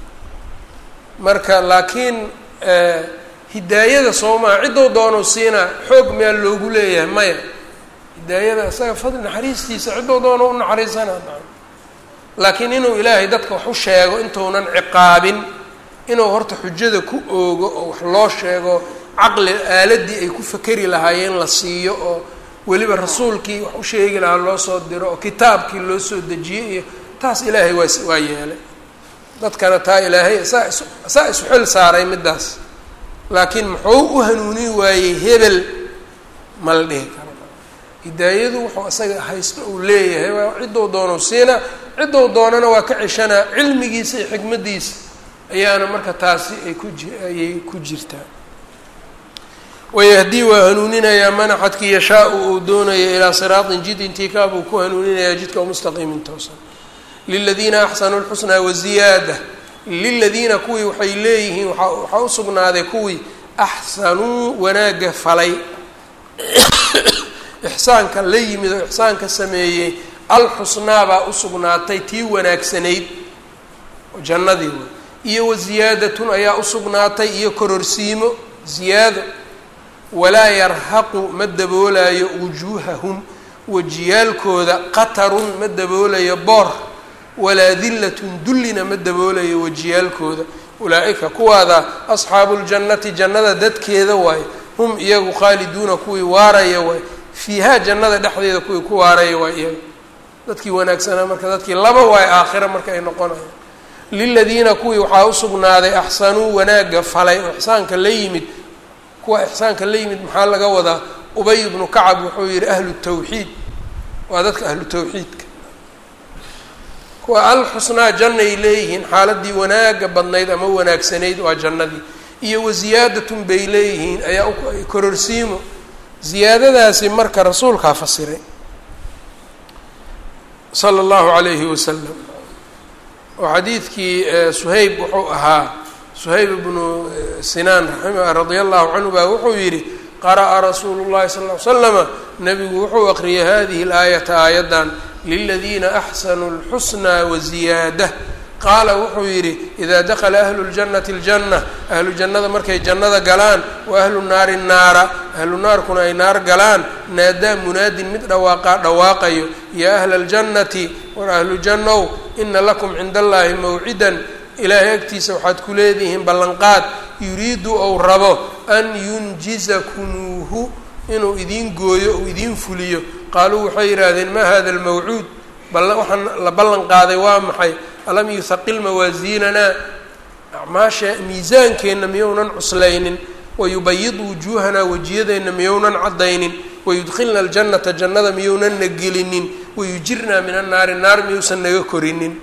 marka laakiin hidaayada soomaa ciddou doonou siinaa, xoog meel loogu leeyahay maya. hidaayada isaga fadli naxariistiisa ciddou doono u naxariisanaa. laakiin inuu ilaahay dadka wax u sheego intuunan ciqaabin, inuu horta xujada ku oogo oo wax loo sheego, caqli aaladii ay ku fakeri lahaayeen la siiyo, oo weliba rasuulkii wax u sheegi lahaa loo soo diro, oo kitaabkii loo soo dejiyey iyo taas ilaahay waa yeelay. dadkana taa ilaahay saa isu xil saaray middaas. laakiin muxuu u hanuunin waayey hebel ma la dhihi karo. hidaayadu wuxuu isaga haysto uu leeyahay, waa ciddou doonou siinaa, ciddou doonana waa ka ceshanaa. cilmigiisa iyo xikmaddiisa ayaana marka taasi ayay ku jirtaa. wayahdii waa hanuuninayaa man axadkii yashaau uu doonayo ilaa siraatin jid intii kaabuu ku hanuuninayaa jidka oo mustaqiimin toosan. liladiina axsanuu lxusnaa waziyaada, liladiina kuwii waxay leeyihiin waxaa u sugnaaday kuwii axsanuu wanaagga falay ixsaanka la yimid oo ixsaanka sameeyey, alxusnaa baa u sugnaatay tii wanaagsanayd jannadii wey, iyo waziyaadatun ayaa u sugnaatay iyo kororsiimo ziyaado. walaa yarhaqu ma daboolayo wujuuhahum wajiyaalkooda qatarun ma daboolayo boor, walaa dillatun dullina ma daboolayo wajiyaalkooda. ulaa-ika kuwaada asxaabu ljannati jannada dadkeeda waaye, hum iyagu khaaliduuna kuwii waaraya waay, fiihaa jannada dhexdeeda kuwii ku waaraya waay iyaga. dadkii wanaagsanaa marka dadkii laba waay aakhira marka ay noqonayaan. liladiina kuwii waxaa u sugnaaday axsanuu wanaagga falay oo ixsaanka la yimid. kuwa ixsaanka la yimid maxaa laga wadaa? ubay ibnu kacab wuxuu yihi ahlu tawxiid, waa dadka ahlu tawxiidka. kuwa alxusnaa jannay leeyihiin xaaladii wanaaga badnayd ama wanaagsanayd waa jannadii iyo wasiyaadatun bay leeyihiin ayaa kororsiimo ziyaadadaasi marka rasuulkaa fasiray sala allahu calayhi wasalam oo xadiidkii suhayb wuxuu ahaa suhayb ibnu sinaan radia allahu canhu baa wuxuu yidhi qara'a rasuulu llahi sal ll ly slama nabigu wuxuu aqriyay hadihi alaayata aayaddan liladiina axsanuu lxusnaa waziyaada qaala wuxuu yidhi idaa dakala ahlu ljannati aljanna ahlu jannada markay jannada galaan wa ahlu naari naara ahlu naarkuna ay naar galaan naadaa munaadin mid dhawaaqayo yaa ahla aljannati war ahlu jannow ina lakum cinda allaahi mawcidan ilaahay agtiisa waxaad ku leedihiin ballanqaad yuriidu ou rabo an yunjizakumuuhu inuu idiin gooyo ou idiin fuliyo qaaluu waxay yidhaahdeen maa hada almawcuud waxaan la ballan qaaday waa maxay alam yuhaqil mawaasiinanaa acmaasha miisaankeenna miyounan cuslaynin wayubayid wujuuhanaa wejiyadeenna miyounan caddaynin wayudkhilna aljannata jannada miyounan na gelinin wayujirnaa min annaari naar miyousan naga korinin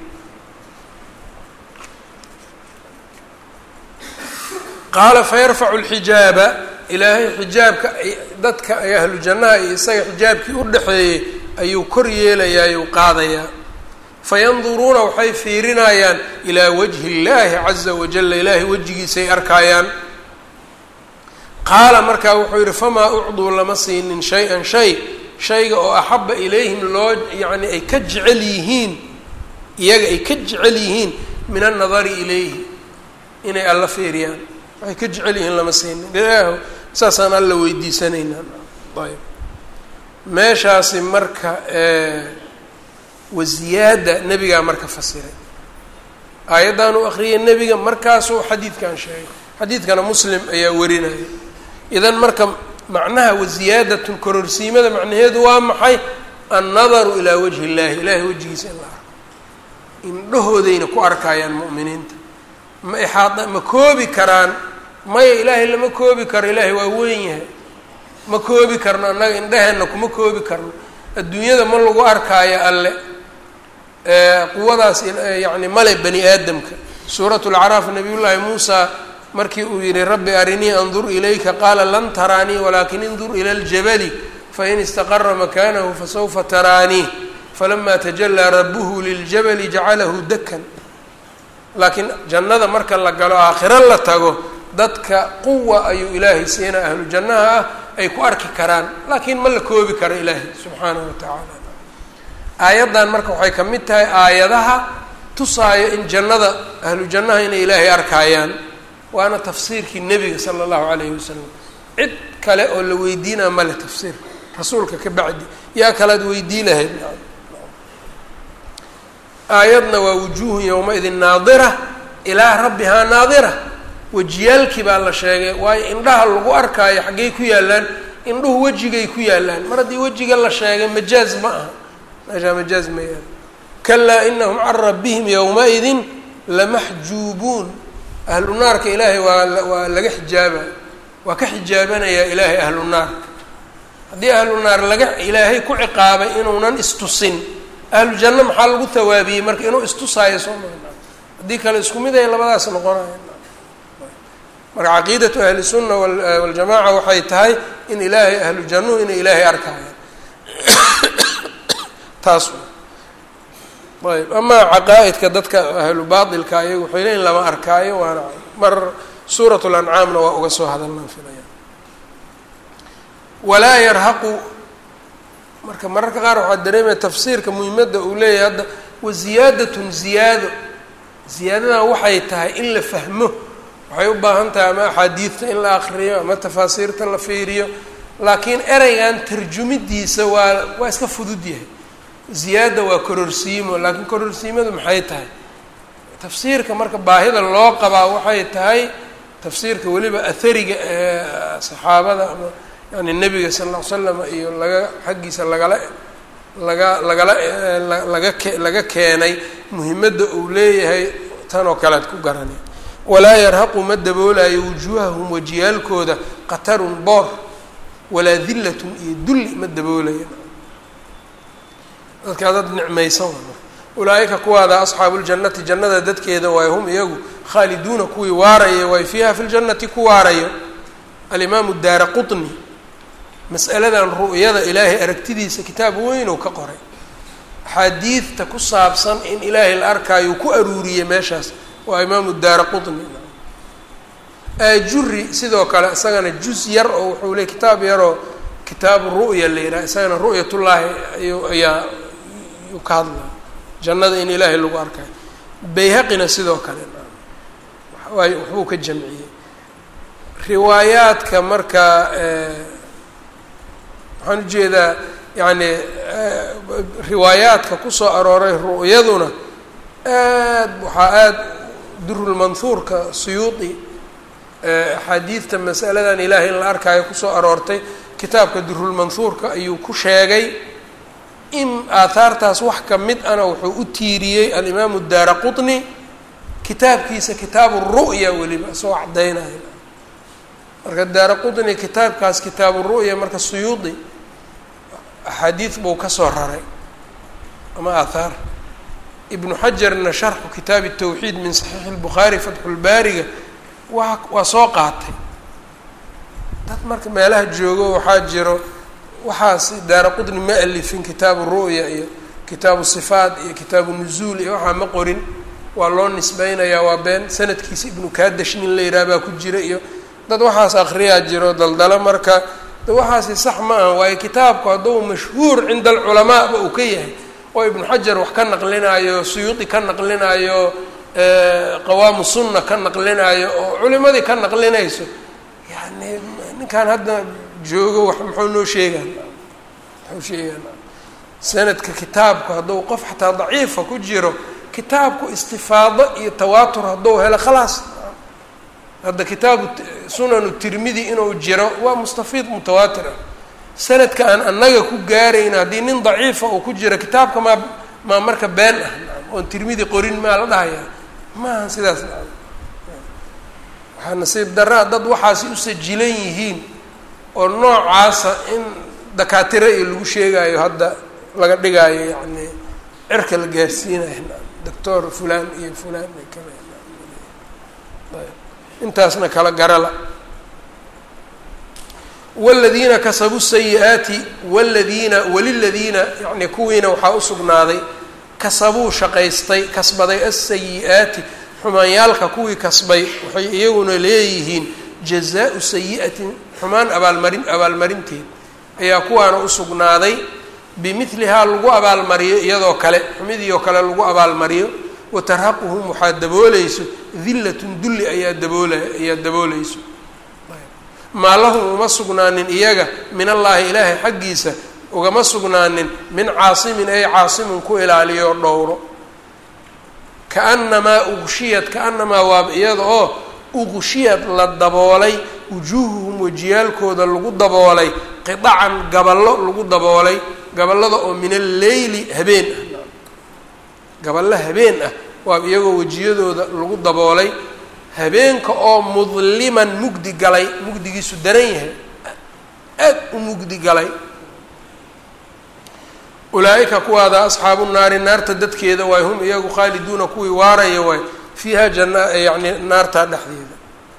qaala fayarfacu lxijaaba ilaahay xijaabka dadka ay ahlu jannaha iyo isaga xijaabkii u dhexeeyey ayuu kor yeelayaa ayuu qaadayaa fayanduruuna waxay fiirinayaan ilaa wajhi illaahi caza wajalla ilaahay wejigiisay arkaayaan qaala markaa wuxuu yidhi famaa ucduu lama siinin shay-an shayga oo axabba ilayhim loo yacni ay ka jecel yihiin iyaga ay ka jecel yihiin min annadari ilayhi inay alla fiiriyaan waxay ka jecel yihiin lama siinin ilaahu saasaan alla weydiisanaynaa ayb meeshaasi marka waziyaada nebigaa marka fasiray aayaddan uu akriyay nebiga markaasuu xadiidkan sheegay xadiidkana muslim ayaa warinaya idan marka macnaha wasiyaadatun kororsiimada macnaheedu waa maxay annadaru ilaa wajhi illaahi ilaahay wejigiisa in la arko indhahoodayna ku arkayaan mu'miniinta ma ixaada ma koobi karaan maya ilaahay lama koobi karo ilaahay waa weyn yahay ma koobi karno annaga indhaheenna kuma koobi karno adduunyada ma lagu arkaayo alle quwadaas yani male bani aadamka suurat lacraaf nabiyullaahi muusa markii uu yihi rabbi arinii andur ilayka qaala lan taraanii walakin indur ila ljabali fain istaqara makanahu fasawfa taraanii falama tajalaa rabuhu liljabali jacalahu dakan laakiin jannada marka la galo aakhiro la tago dadka quwa ayuu ilaahay siina ahlu jannaha ah ay ku arki karaan laakiin ma la koobi karo ilaahay subxaanahu wa tacaala aayaddan marka waxay ka mid tahay aayadaha tusaayo in jannada ahlu jannaha inay ilaahay arkaayaan waana tafsiirkii nebiga sala allahu calayhi wasalam cid kale oo la weydiinaa male tafsiirka rasuulka ka bacdi yaa kalead weydii lahayd aayadna waa wujuuhun yowma-idin naadira ilaa rabbihaa naadira wejiyaalkii baa la sheegay waayo indhaha lagu arkaayo xaggey ku yaallaan indhuhu wejigay ku yaallaan mar haddii wejiga la sheegay majaaz ma aha meeshaa majaaz ma yaal kalaa inahum can rabbihim yowma-idin lamaxjuubuun ahlu naarka ilaahay waa laga xijaaba waa ka xijaabanayaa ilaahay ahlu naarka haddii ahlu naar ilaahay ku ciqaabay inuunan istusin ahlu janno maxaa lagu tawaabiyey marka inuu istusaayo soo maa haddii kale isku mid ay labadaas noqonaya marka caqiidatu ahli sunna waljamaca waxay tahay in ilaahay ahlu jannuhu inay ilaahay arkayaan taas ayb amaa caqaa'idka dadka ahlu baatilka ayagu waxay leeyiin lama arkaayo waana mar suurat lancaamna waa uga soo hadalnaan filaya walaa yarhaqu marka mararka qaar waxaa dareemaya tafsiirka muhimadda uu leeyahay hadda waziyaadatun ziyaadadan waxay tahay in la fahmo waxay u baahan tahay ama axaadiidta in la akriyo ama tafaasiirta la fiiriyo laakiin ereygan tarjumidiisa waa iska fudud yahay ziyaada waa kororsiimo laakiin kororsiimadu maxay tahay tafsiirka marka baahida loo qabaa waxay tahay tafsiirka weliba athariga ee saxaabada ama yani nebiga sala alla ly slam iyo xaggiisa laga keenay muhimadda uu leeyahay tan oo kalead ku garanay walaa yarhaqu ma daboolayo wujuuhahum wajiyaalkooda qatarun boor walaa dillatun iyo dulli ma daboolaya dadkaa dad nicmaysan waa marka ulaaika kuwaada asxaabu ljannati jannada dadkeeda waay hum iyagu khaaliduuna kuwii waaraya waay fiiha fi ljannati ku waarayo. alimaamu daara qutni mas'aladan ru'yada ilaahay aragtidiisa kitaab weyn uu ka qoray, axaadiidta ku saabsan in ilaahay la arkaayo ku aruuriyey meeshaas waa imaamu daara qutni. aajuri sidoo kale isagana juz yar oo wuxuu leey kitaab yaroo kitaabu ru'ya la yidhaha, isagana ru'yatullaahi ayaa ka hadlaa jannada in ilaahay lagu arkayo. bayhaqina sidoo kale waxbuu ka jamciyey. riwaayaadka marka waxaan ujeedaa yani riwaayaadka kusoo arooray ru'yaduna waxaa durulmanhuurka suyuudi axaadiidta masaladan ilaahay in la arkaayo kusoo aroortay kitaabka durulmanhuurka ayuu ku sheegay in aahaartaas wax ka mid ana wuxuu u tiiriyey alimaamu daara qutni kitaabkiisa kitaabu ru'ya weliba soo cadaynayo. marka daara qutni kitaabkaas kitaabu ru'ya marka suyuudi axaadiid buu kasoo raray ama aahaar. ibnu xajarna sharxu kitaabi tawxiid min saxiixi lbukhaari fatxulbaariga waa soo qaatay. dad marka meelaha joogo waxaa jiro waxaas daara qutni ma alifin kitaabu ru'ya iyo kitaabu sifaat iyo kitaabu nuzuul iyo waxaa ma qorin, waa loo nisbeynayaa waa been. sanadkiisa ibnu kaadash nin la yidhaha baa ku jira iyo dad waxaas akriyaa jiro daldalo marka waxaasi sax ma aha. waayo kitaabku hadduu mashhuur cinda alculamaaba uu ka yahay oo ibnu xajar wax ka naqlinaayo, suyuudi ka naqlinaayo, qawaamu sunna ka naqlinaayo oo culimadii ka naqlinayso, yani ninkan hadda joogo wax muxuu noo sheegaan sanadka kitaabku hadduu qof xataa daciifa ku jiro kitaabku istifaado iyo tawaatur hadduu helo khalaas. hadda kitaabu sunanu tirmidi inuu jiro waa mustafiid mutawaatir ah. sanadka aan annaga ku gaarayna haddii nin daciifa uu ku jiro kitaabka maa marka been ah oon tirmidi qorin maa la dhahayaa maaha sidaas. waxaa nasiib daraa dad waxaasi u sajilan yihiin oo noocaasa in dakaatiro iyo lagu sheegaayo hadda laga dhigaayo yani cirka la gaarsiinayo doctor fulan iyo fulan kale intaasna kala garala. wاladiina kasabuu sayi-aati waliladiina yani kuwiina waxaa usugnaaday kasabuu shaqaystay kasbaday asayi-aati xumaanyaalka kuwii kasbay waxay iyaguna leeyihiin jazaau sayi-atin xumaan abaalmarinteed ayaa kuwaana usugnaaday bimilihaa lagu abaalmariyo iyadoo kale xumidii oo kale lagu abaalmariyo. watarhaquhum waxaa daboolayso dillatun dulli ayaa daboolayso. maa lahum uma sugnaanin iyaga min allaahi ilaahay xaggiisa ugama sugnaanin min caasimin ay caasimin ku ilaaliyo dhowro. kaanamaa uqshiyad kaanamaa waaba iyada oo uqshiyad la daboolay wujuuhuhum wajiyaalkooda lagu daboolay qidacan gaballo lagu daboolay, gaballada oo min alleyli habeen ah, gaballo habeen ah waa iyagoo wejiyadooda lagu daboolay. habeenka oo mudliman mugdi galay, mugdigiisu daran yahay aad u mugdi galay. ulaaika kuwaada asxaabu naari naarta dadkeeda waay hum iyagu khaaliduuna kuwii waaraya waay fiiha janna yani naartaa dhexdeeda.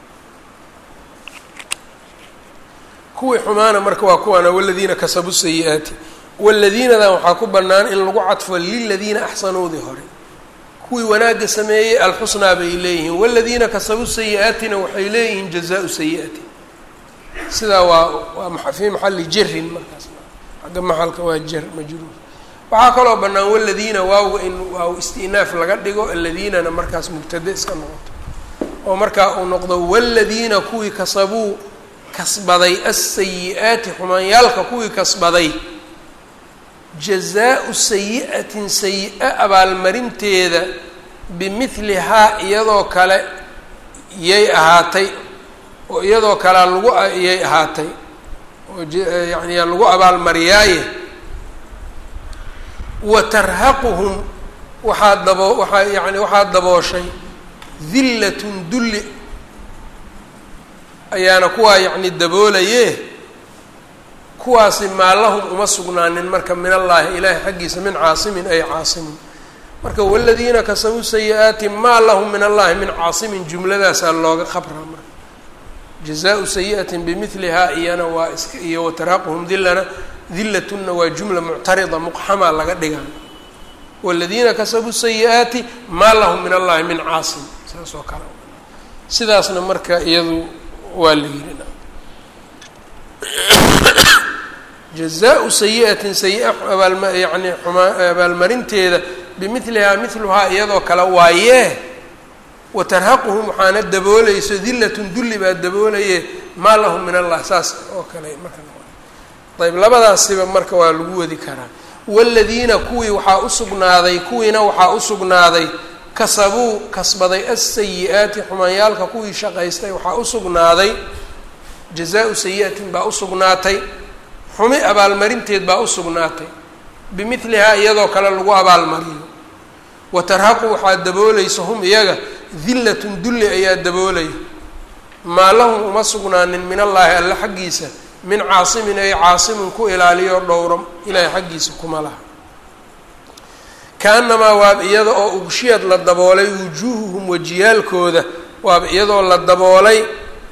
kuwii xumaana marka waa kuwaana waladiina kasabuu sayi-aati. waladiinadan waxaa ku bannaan in lagu cadfo liladiina axsanuudii hore, kuwii wanaagga sameeyey alxusnaa bay leeyihiin. waladiina kasabuu sayi-aatina waxay leeyihiin jazaau sayi-ati. sidaa waa fii maxali jarin markaas xagga maxalka waa jar majruur. waxaa kaloo bannaan waladiina waawga in waaw istinaaf laga dhigo, aladiinana markaas mubtade iska noqoto oo markaa uu noqdo waladiina kuwii kasabuu kasbaday asayi-aati xumaanyaalka kuwii kasbaday jazaau sayi-atin sayi-a abaalmarinteeda bimilihaa iyadoo kale yay ahaatay oo iyadoo kalea yay ahaatay oo yani lagu abaalmariyaaye. watarhaquhum waxaa dabooshay dillatun dulli ayaana kuwaa yani daboolaye. kuwaasi maa lahum uma sugnaanin marka min allaahi ilaahay xaggiisa min caasimin ay caasimin marka waladiina kasabuu sayi-aati maa lahum min allahi min caasimin jumladaasaa looga qabraa marka jazaau sayi-atin bimilihaa iyana waa iska iyo wataraaquhum dillatunna waa jumla muctarida muqxama laga dhigaa waladiina kasabuu sayi-aati maa lahum min allahi min caasim saas oo kale sidaasna marka iyadu waa la yidhi jazaau sayi-atin sayi-a yani abaalmarinteeda bimilihaa miluhaa iyadoo kale waayee watarhaquhum waxaana daboolayso dillatun dulli baa daboolaye maa lahum min allah saas oo kale marka ayb labadaasiba marka waa lagu wadi karaa waladiina kuwii waxaa usugnaaday kuwiina waxaa usugnaaday kasabuu kasbaday asayi-aati xumaanyaalka kuwii shaqaystay waxaa usugnaaday jazaau sayi-atin baa usugnaatay xumi abaalmarinteed baa usugnaatay bimilihaa iyadoo kale lagu abaalmariyo watarhaqu waxaa daboolaysa hum iyaga dillatun dulli ayaa daboolaya maa lahum uma sugnaanin min allaahi alla xaggiisa min caasimin ay caasimin ku ilaaliyo dhowro ilaahay xaggiisa kuma laha kaanamaa waaba iyada oo ugshiyad la daboolay wujuuhuhum wajiyaalkooda waaba iyadoo la daboolay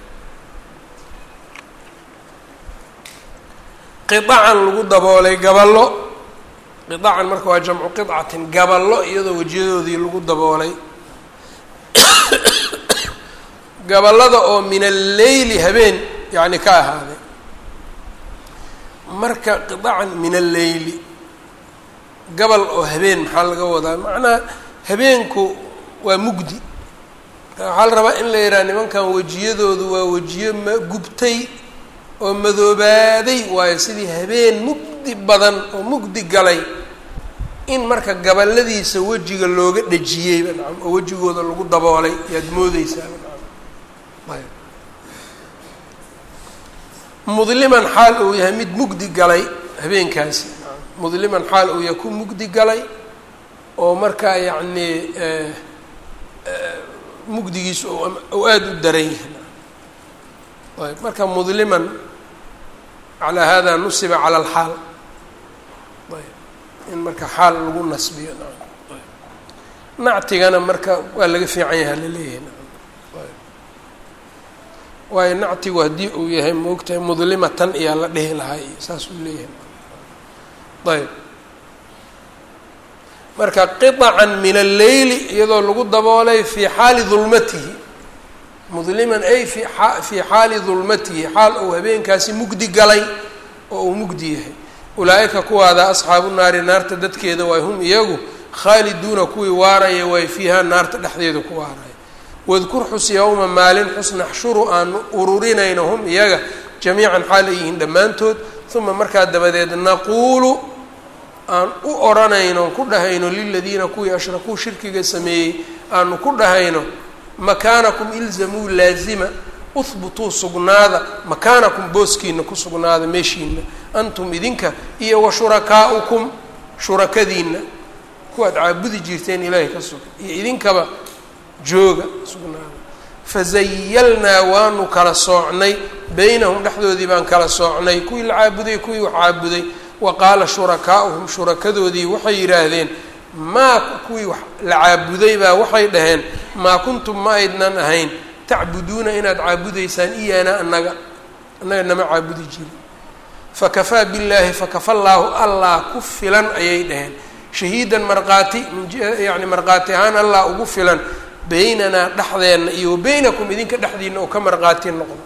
qidacan lagu daboolay gaballo qidacan marka waa jamcu qidcatin gaballo iyadoo wejiyadoodii lagu daboolay gaballada oo min alleyli habeen yacni ka ahaaday marka qidacan min alleyli gabal oo habeen maxaa laga wadaa macnaha habeenku waa mugdi waxaa la rabaa in la yidhaha nimankan wejiyadoodu waa wejiyo gubtay oo madoobaaday waayo sidii habeen mugdi badan oo mugdi galay in marka gabaladiisa wejiga looga dhejiyeyba nacam oo wejigooda lagu daboolay yaad moodeysaaba nacam ayb mudliman xaal uu yahay mid mugdi galay habeenkaasi nacam mudliman xaal uu yahay ku mugdi galay oo markaa yacni mugdigiisu ou aada u daran yahay ayb marka mudliman calaa hada nusiba cala alxaal ayb in marka xaal lagu nasbiyo ayb nactigana marka waa laga fiican yaha laleeyahay ayb waayo nactigu haddii uu yahay moogtahay mudlimatan iyaa la dhihi lahaa iyo saas uu leeyahay ayb marka qiطcan min alleyli iyadoo lagu daboolay fii xaali dulmatihi mudliman ay fii xaali dulmatihi xaal uu habeenkaasi mugdi galay oo uu mugdi yahay ulaa-ika kuwaada asxaabu naari naarta dadkeeda waay hum iyagu khaaliduuna kuwii waaraya waay fiihaa naarta dhexdeeda ku waaraya wadkur xus yowma maalin xus naxshuru aanu ururinayno hum iyaga jamiican xaal ay yihiin dhammaantood uma markaa dabadeed naquulu aan u odhanayno ku dhahayno liladiina kuwii ashrakuu shirkiga sameeyey aanu ku dhahayno makaanakum ilzamuu laazima uhbutuu sugnaada makaanakum booskiina ku sugnaada meeshiina antum idinka iyo wa shurakaa'ukum shurakadiina kuwaad caabudi jirteen ilaahay ka sugan iyo idinkaba jooga sugnaada fazayalnaa waanu kala soocnay beynahum dhexdoodii baan kala soocnay kuwii la caabuday kuwii wax caabuday wa qaala shurakaa'uhum shurakadoodii waxay yidhaahdeen maa kuwii wax la caabuday baa waxay dhaheen maa kuntum ma aydnan ahayn tacbuduuna inaad caabudaysaan iyaana annaga nama caabudi jirin fakafaa billaahi fakafa llaahu allah ku filan ayay dhaheen shahiidan markhaati yani markhaati ahaan allah ugu filan beynanaa dhexdeenna iyo wabeynakum idinka dhexdiina oo ka markhaati noqdo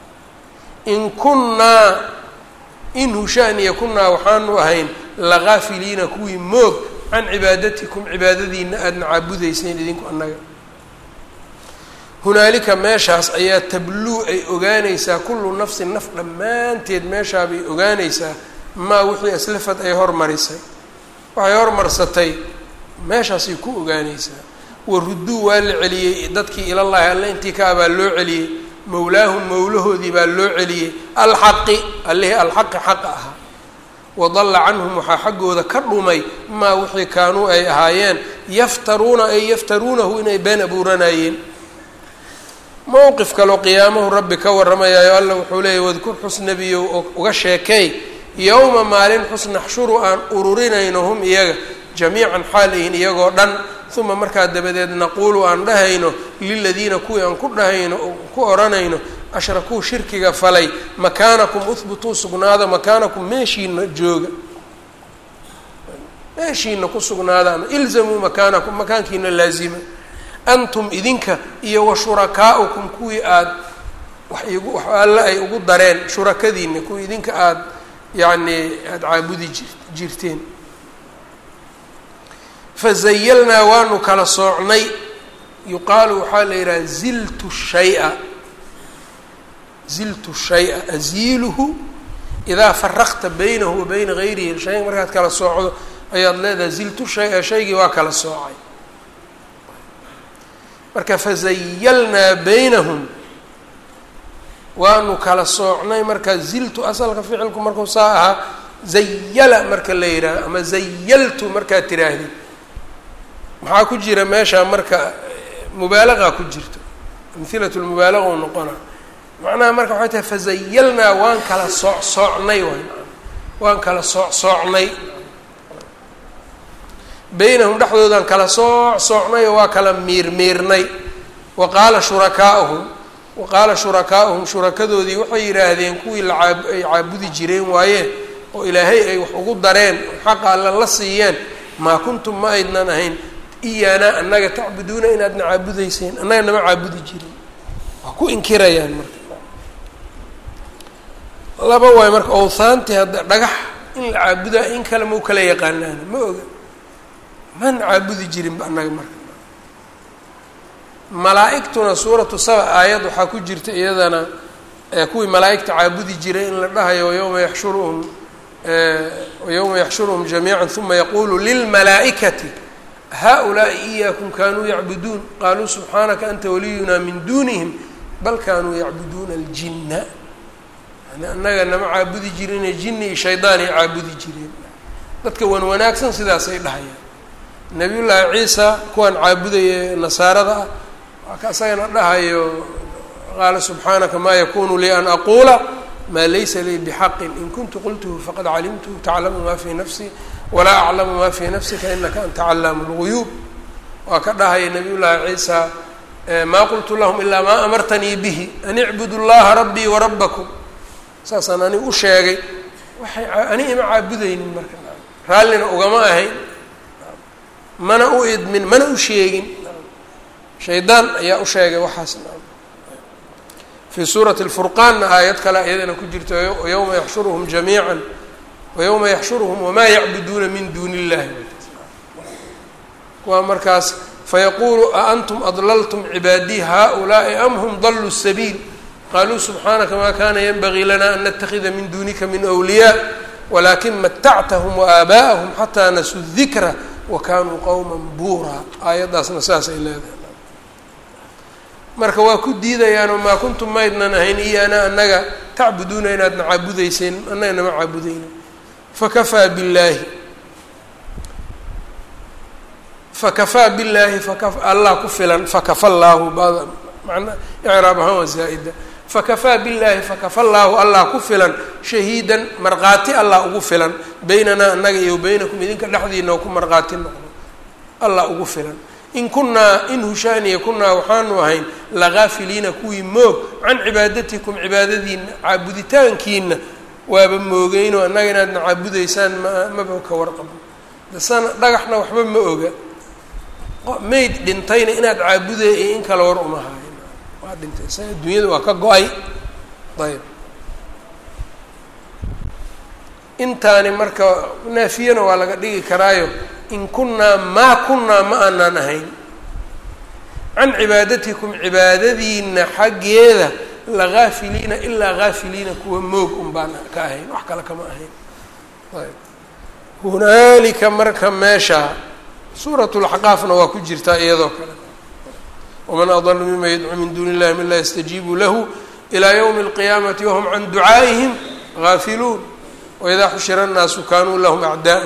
in kunnaa in hushaaniya kunnaa waxaanu ahayn lagaafiliina kuwii moog can cibaadatikum cibaadadiina aadna caabudayseen idinku annaga hunaalika meeshaas ayaa tabluu ay ogaanaysaa kullu nafsin naf dhammaanteed meeshaabay ogaanaysaa maa wixii aslafad ay hormarisay waxay hormarsatay meeshaasay ku ogaanaysaa warudduu waa la celiyey dadkii ilallaahi alle intii ka abaa loo celiyey mowlaahum mowlahoodii baa loo celiyey alxaqi allihii alxaqi xaqa ahaa wadalla canhum waxaa xaggooda ka dhumay maa wixii kaanuu ay ahaayeen yaftaruuna ay yaftaruunahu inay been abuuranayeen mowqif kaloo qiyaamahu rabbi ka warramayaayo alla wuxuu leeyahy wadkur xus nebiyow oo uga sheekeey yowma maalin xus naxshuru aan ururinayno hum iyaga jamiican xaal ayin iyagoo dhan uma markaa dabadeed naquulu aan dhahayno liladiina kuwii aan ku dhahayno ku odhanayno ashrakuu shirkiga falay makaanakum uhbutuu sugnaada makaanakum meeshiina jooga meeshiina ku sugnaada ama ilzamuu makaanakum makaankiina laazima antum idinka iyo wa shurakaa'ukum kuwii aada wax alle ay ugu dareen shurakadiina kuwii idinka aada yacni aada caabudi jirteen fazayalnaa waanu kala soocnay yuqaalu waxaa la yidhaha ziltu shaya aziiluhu idaa faraqta baynahu wa bayna gayrihi shayga markaad kala soocdo ayaad leedahay ziltu shaya shaygii waa kala soocay marka fazayalnaa baynahum waanu kala soocnay marka ziltu asalka ficilku markuu saa ahaa zayala marka la yidhaaho ama zayaltu markaad tiraahdid maxaa ku jira meesha marka mubaalaqa ku jirto amhilatu lmubaalaqa u noqona macnaha marka waxay tahay fazayalnaa waan kala soocnay waan kala soocnay baynahum dhexdoodaan kala soocnay oo waa kala miirmiirnay wa qaala shurakaa'uhum shurakadoodii waxay yidhaahdeen kuwii ay caabudi jireen waayeen oo ilaahay ay wax ugu dareen xaqa alla la siiyeen maa kuntum ma aydnan ahayn iyaana annaga tacbuduuna inaadna caabudayseen annaga nama caabudi jirin waa ku inkirayaan marka laba waay marka owhaantii hadda dhagax in la caabudaa in kale mau kala yaqaanaana ma oga man caabudi jirinba annaga marka malaa-igtuna suuratu saba aayad waxaa ku jirta iyadana kuwii malaa-igta caabudi jiray in la dhahayo wayowma yaxshuruhum jamiica uma yaqulu lilmalaa'ikati haؤulaaءi إiyaakum kanuu yacbuduun qaluu subxaanaka anta waliyunaa min duunihim bal kanuu yacbuduuna اljina yani annaga nama caabudi jirine jini iyo shaydaan ay caabudi jireen dadka wan wanaagsan sidaasay dhahayaan nabiy llaahi ciisa kuwaan caabudaya nasaarada ah waa ka asagana dhahayo qaala subxaanaka maa yakunu lii an aquula maa laysa lii bxaqin in kuntu qultuhu faqad calimtuhu taclamu ma fii nafsi walaa aclamu ma fii nafsika inaka anta callaamu اlguyuub waa ka dhahaya nabiy llaahi ciisa maa qultu lahum ilaa maa amartanii bihi an icbudu llaha rabbii warabbakum saasaan aniga u sheegay waxay ani ima caabudaynin marka raallina ugama ahayn mana u idmin mana u sheegin shaydaan ayaa u sheegay waxaas fii suurati اlfurqaanna aayad kale iyadana ku jirta yowma yaxshuruhum jamiica wayowma yaxshuruhum wamaa yacbuduuna min duuni illahi waa markaas fayaquulu a antum adlaltum cibaadii haؤulaaءi am hum daluu الsabiil qaluu subxaanaka ma kana yanbagii lana an natakida min duunika min أwliyaa walakin matactahum waaaba'ahum xataa nasuu dikra wakanuu qowma buuraa aayaddaasna saasay leedahay marka waa ku diidayaanoo maa kuntum maydnan ahayn iyaana annaga tacbuduuna inaadna caabudayseen annaga nama caabudayna fakafaa billaahi allah ku filan fakafa llaahu bada manaa icraab ahaan waa zaa'ida fakafaa billaahi fakafa llaahu allah ku filan shahiidan markhaati allah ugu filan baynanaa annaga iyo baynakum idinka dhexdiina oo ku markhaati noqdo allah ugu filan in hushaaniya kunaa waxaanu ahayn lagaafiliina kuwii moog can cibaadatikum cibaadadiina caabuditaankiina waaba moogeynoo annaga inaadna caabudaysaan maba ka warqabo dasana dhagaxna waxba ma oga mayd dhintayna inaad caabudaya iyo in kale war uma hayn waa dhintay sa adduunyada waa ka go-ay ayb intaani marka naafiyana waa laga dhigi karaayo in kunaa maa kunaa ma aanaan ahayn can cibaadatikum cibaadadiina xaggeeda lagaafiliina ilaa gaafiliina kuwa moog un baan ka ahayn wax kale kama ahayn ayb hunaalika marka meesha suurat اlaxqaafna waa ku jirtaa iyadoo kale waman adlu mima yadcuu min duuni illahi man laa yastajiibu lahu ilaa ywmi اlqiyaamati wahum can ducaa'ihim gaafiluun waidaa xushira الnaasu kanuu lahum acdaa'u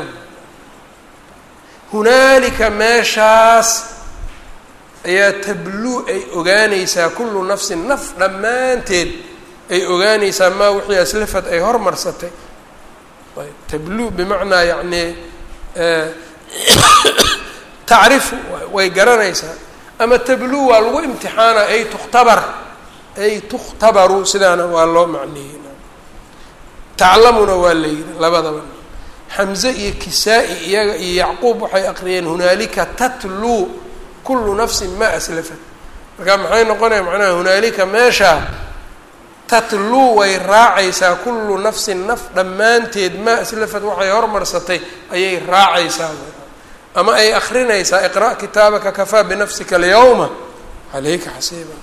hunaalika meeshaas ayaa tabluu ay ogaanaysaa kullu nafsin naf dhammaanteed ay ogaanaysaa maa wixii aslafad ay hormarsatay ayb tabluu bimacnaa yacni tacrifu way garanaysaa ama tabluu waa lagu imtixaana ay tukhtabaru sidaana waa loo macneeyey taclamuna waa la yidhi labadaba xamze iyo kisaa-i iyaga iyo yacquub waxay aqriyeen hunaalika tatluu kullu nafsin maa aslafat markaa maxay noqonaya macnaha hunaalika meeshaa tatluu way raacaysaa kullu nafsin naf dhammaanteed maa aslafat waxay hormarsatay ayay raacaysaa ama ay akrinaysaa iqra' kitaabaka kafaa binafsika alyawma calayka xasiiba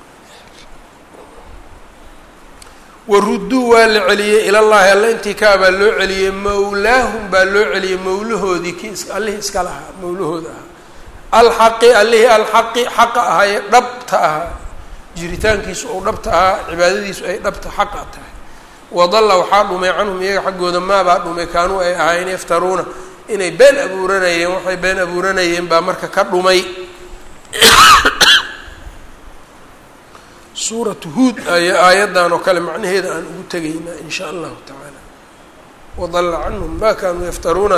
warudduu waa la celiyey ilallahi alla intii kaa baa loo celiyey mawlaahum baa loo celiyey mawlahoodii kii allihii iska lahaa mawlahooda ahaa alxaqi allihii alxaqi xaqa ahaye dhabta ahaa jiritaankiisu ou dhabta ahaa cibaadadiisu ay dhabta xaqa tahay wadalla waxaa dhumay canhum iyaga xaggooda maabaa dhumay kaanuu ay ahaayeen yaftaruuna inay been abuuranayeen waxay been abuuranayeen baa marka ka dhumay suuratu huud aayaddan oo kale macnaheeda aan ugu tegaynaa in shaa allahu tacaala wadalla canhum maa kaanuu yaftaruuna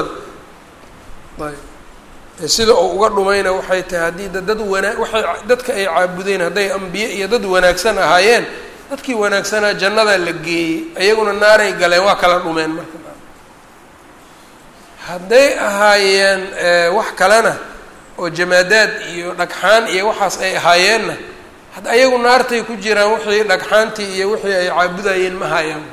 ayb sida uu uga dhumayna waxay tahay haddii waxay dadka ay caabudeen hadday ambiye iyo dad wanaagsan ahaayeen dadkii wanaagsanaa jannadaa la geeyey iyaguna naaray galeen waa kala dhumeen marka hadday ahaayeen wax kalena oo jamaadaad iyo dhagxaan iyo waxaas ay ahaayeenna hadda ayagu naartay ku jiraan wixii dhagxaantii iyo wixii ay caabudayeen ma hayaan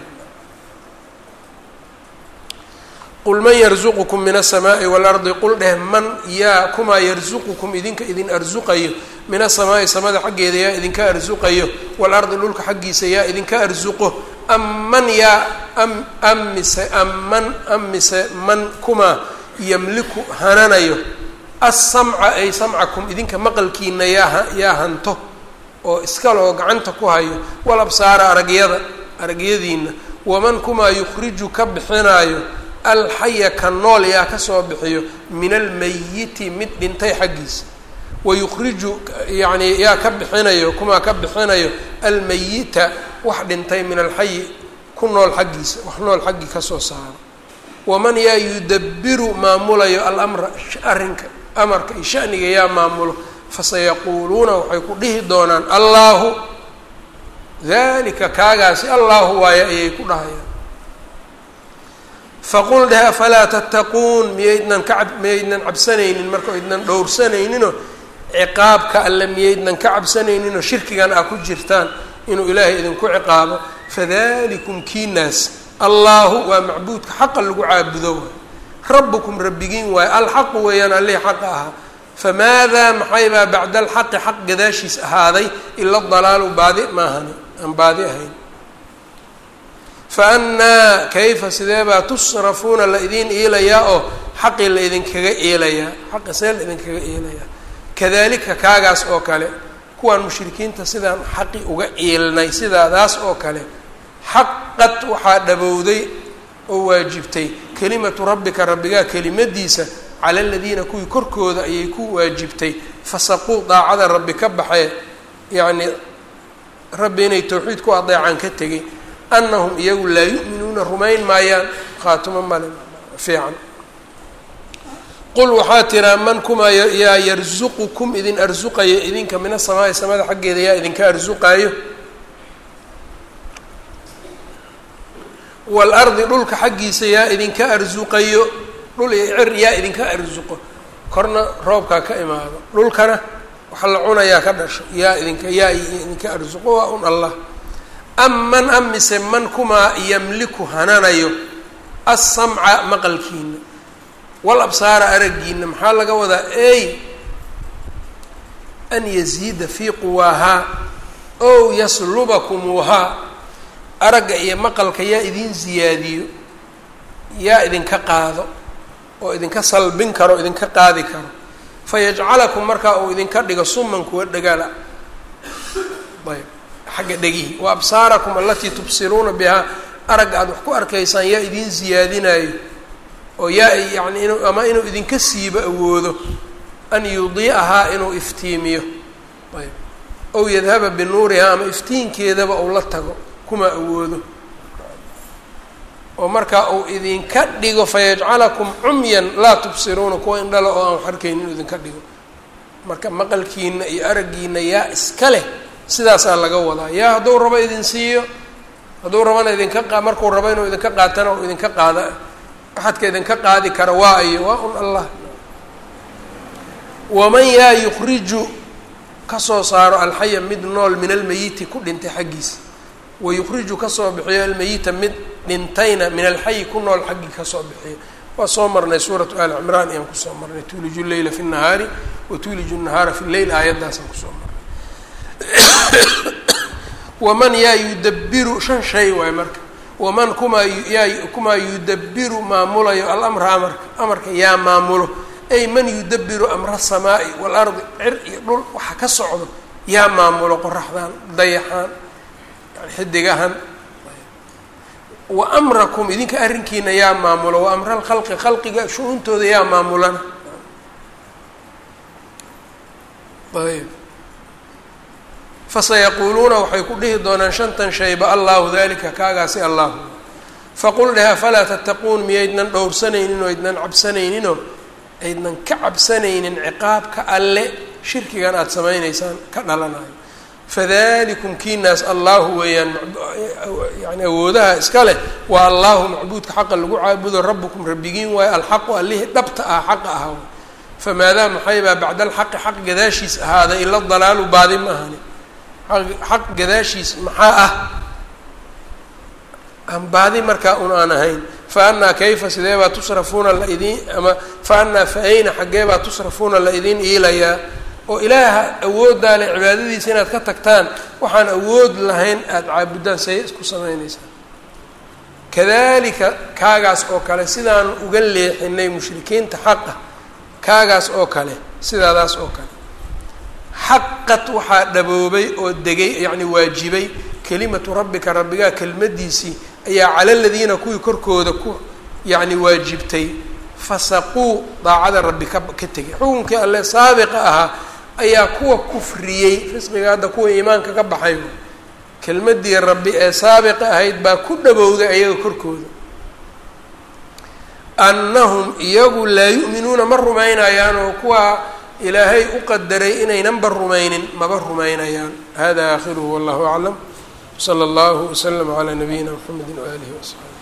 qul man yarzuqukum min aلsamaaءi wاlardi qul dheh man yaa kumaa yarzuqukum idinka idin arsuqayo min aلsamaa'i samada xaggeeda yaa idinka arsuqayo waalardi dhulka xaggiisa yaa idinka arsuqo amman yaa amise man kumaa yamliku hananayo aلsamca ay samcakum idinka maqalkiina yaa hanto oo iskaloo gacanta ku hayo walabsaara aragyadiina waman kumaa yukhriju ka bixinaayo alxaya ka nool yaa kasoo bixiyo min almayiti mid dhintay xaggiisa wayukhriju yani yaa ka bixinayo kumaa ka bixinayo almayita wax dhintay min alxayi ku nool xaggiisa wax nool xaggii kasoo saaro waman yaa yudabiru maamulayo alamra arrinka amarka iyo shaniga yaa maamulo fasayaquuluuna waxay ku dhihi doonaan allaahu dalika kaagaasi allaahu waaye ayay ku dhahayaan faqul dheh afalaa tattaquun miyaydnan cabsanaynin marka aydnan dhowrsanayninoo ciqaabka alle miyaydnan ka cabsanayninoo shirkigan aa ku jirtaan inuu ilaahay idinku ciqaabo fadalikum kiinaas allaahu waa macbuudka xaqa lagu caabudo waay rabbukum rabbigiin waaye alxaqu weeyaan allihii xaqa ahaa famaadaa maxaybaa bacda alxaqi xaq gadaashiis ahaaday ila dalaalu baadi maahani aan baadi ahayn faannaa kayfa sideebaa tusrafuuna la idiin iilayaa oo xaqii la idinkaga iilayaa xaqi see la idinkaga iilayaa kadalika kaagaas oo kale kuwaan mushrikiinta sidaan xaqi uga iilnay sidaadaas oo kale xaqad waxaa dhabowday oo waajibtay kelimatu rabbika rabbigaa kelimadiisa cala aladiina kuwii korkooda ayay ku waajibtay fasaquu daacada rabbi ka baxee yacnii rabbi inay tawxiid ku adeecaan ka tegay annahum iyagu laa yu'minuuna rumayn maayaan khaatimo male fiican qul waxaa tiraa man kumaa yaa yarzuqukum idin arsuqayo idinka min asamaa'i samada xaggeeda yaa idinka arsuqaayo waalardi dhulka xaggiisa yaa idinka arsuqayo dhul iyo cir yaa idinka arsuqo korna roobkaa ka imaado dhulkana waxa la cunayaa ka dhasho yaa idinka arsuqo waa un allah amman amise man kumaa yamliku hananayo aلsamca maqalkiina walabsaara araggiina maxaa laga wadaa ey an yaziida fii quwaahaa ow yaslubakumuuhaa aragga iyo maqalka yaa idin ziyaadiyo yaa idinka qaado oo idinka salbin karo o idinka qaadi karo fayajcalakum markaa uu idinka dhigo suman kuwa dhagaala ayb xagga dhegihi wa absaarakum alatii tubsiruuna bihaa aragga aada wax ku arkaysaan yaa idin ziyaadinayo oo yaa yani inuu idinka siibo awoodo an yudiicahaa inuu iftiimiyo ayb ow yadhaba binuurihaa ama iftiinkeedaba ou la tago kuma awoodo oo markaa uu idinka dhigo fayajcalakum cumyan laa tubsiruuna kuwa indhala oo aan wax arkaynin inuu idinka dhigo marka maqalkiina iyo araggiina yaa iska leh sidaasaa laga wadaa yaa hadduu rabo idin siiyo hadduu rabana idinka markuu rabo inuu idinka qaatana uu idinka qaada axadka idinka qaadi kara waa iyo waa un allah waman yaa yukhriju kasoo saaro alxaya mid nool min almayiti ku dhintay xaggiisa wayukhriju kasoo bixiyo almayita mid dhintayna min alxayi ku nool xaggii kasoo bixiyo waa soo marnay suuratu ali cimraan ayaan kusoo marnay tuuliju leyla fi nahaari wa tuuliju nahaara fi leyl aayaddaasaan kusoo marnay waman yaa yudabiru 5 shay waay marka waman kumaa yudabiru maamulayo alamra amarka yaa maamulo ay man yudabiru amra asamaa'i waalardi cir iyo dhul waxa ka socdo yaa maamulo qoraxdan dayaxaan yani xidigahan wa amrakum idinka arrinkiina yaa maamulo wa amra alkhalqi khalqiga shu-uuntooda yaa maamulana ayb fasayaquuluuna waxay ku dhihi doonaan 5 shayba allahu dalika kaagaasi allahu faqul dheh afalaa tattaquun miyaydnan dhowrsanaynin oo aydnan cabsanayninoo aydnan ka cabsanaynin ciqaabka alle shirkigan aada samaynaysaan ka dhalanayo fadalikum kiinaas allahu weeyaan yani awoodaha iska leh waa allahu macbuudka xaqa lagu caabudo rabbukum rabbigiin waayo alxaqu allihii dhabta ah xaqa ahaa famaadaa maxaybaa bacda alxaqi xaq gadaashiis ahaaday ila dalaalu baadi ma ahani xaq gadaashiis maxaa ah aan baadi markaa un aan ahayn fa anaa kayfa sidee baa tusrafuuna la idiin ama fa anaa fa ayna xaggee baa tusrafuuna la idiin iilayaa oo ilaaha awooddaa leh cibaadadiisa inaad ka tagtaan waxaan awood lahayn aada caabudaan say isku samaynaysaan kadalika kaagaas oo kale sidaan uga leexinay mushrikiinta xaqa kaagaas oo kale sidaadaas oo kale xaqad waxaa dhaboobay oo degay yacni waajibay kelimatu rabbika rabbigaa kelmadiisii ayaa cala aladiina kuwii korkooda ku yacni waajibtay fasaquu daacada rabbi ka tegay xukunkii alle saabiqa ahaa ayaa kuwa kufriyey fisqiga hadda kuwa iimaanka ka baxay kelmadii rabbi ee saabiqa ahayd baa ku dhabowday ayaga korkooda annahum iyagu laa yu'minuuna ma rumaynayaan oo kuwa ilaahay u qadaray inaynanba rumaynin maba rumaynayaan hada aakhiruhu wallahu aclam sala allahu waslama calaa nabiyina mxamedi waaalihi wasaxbi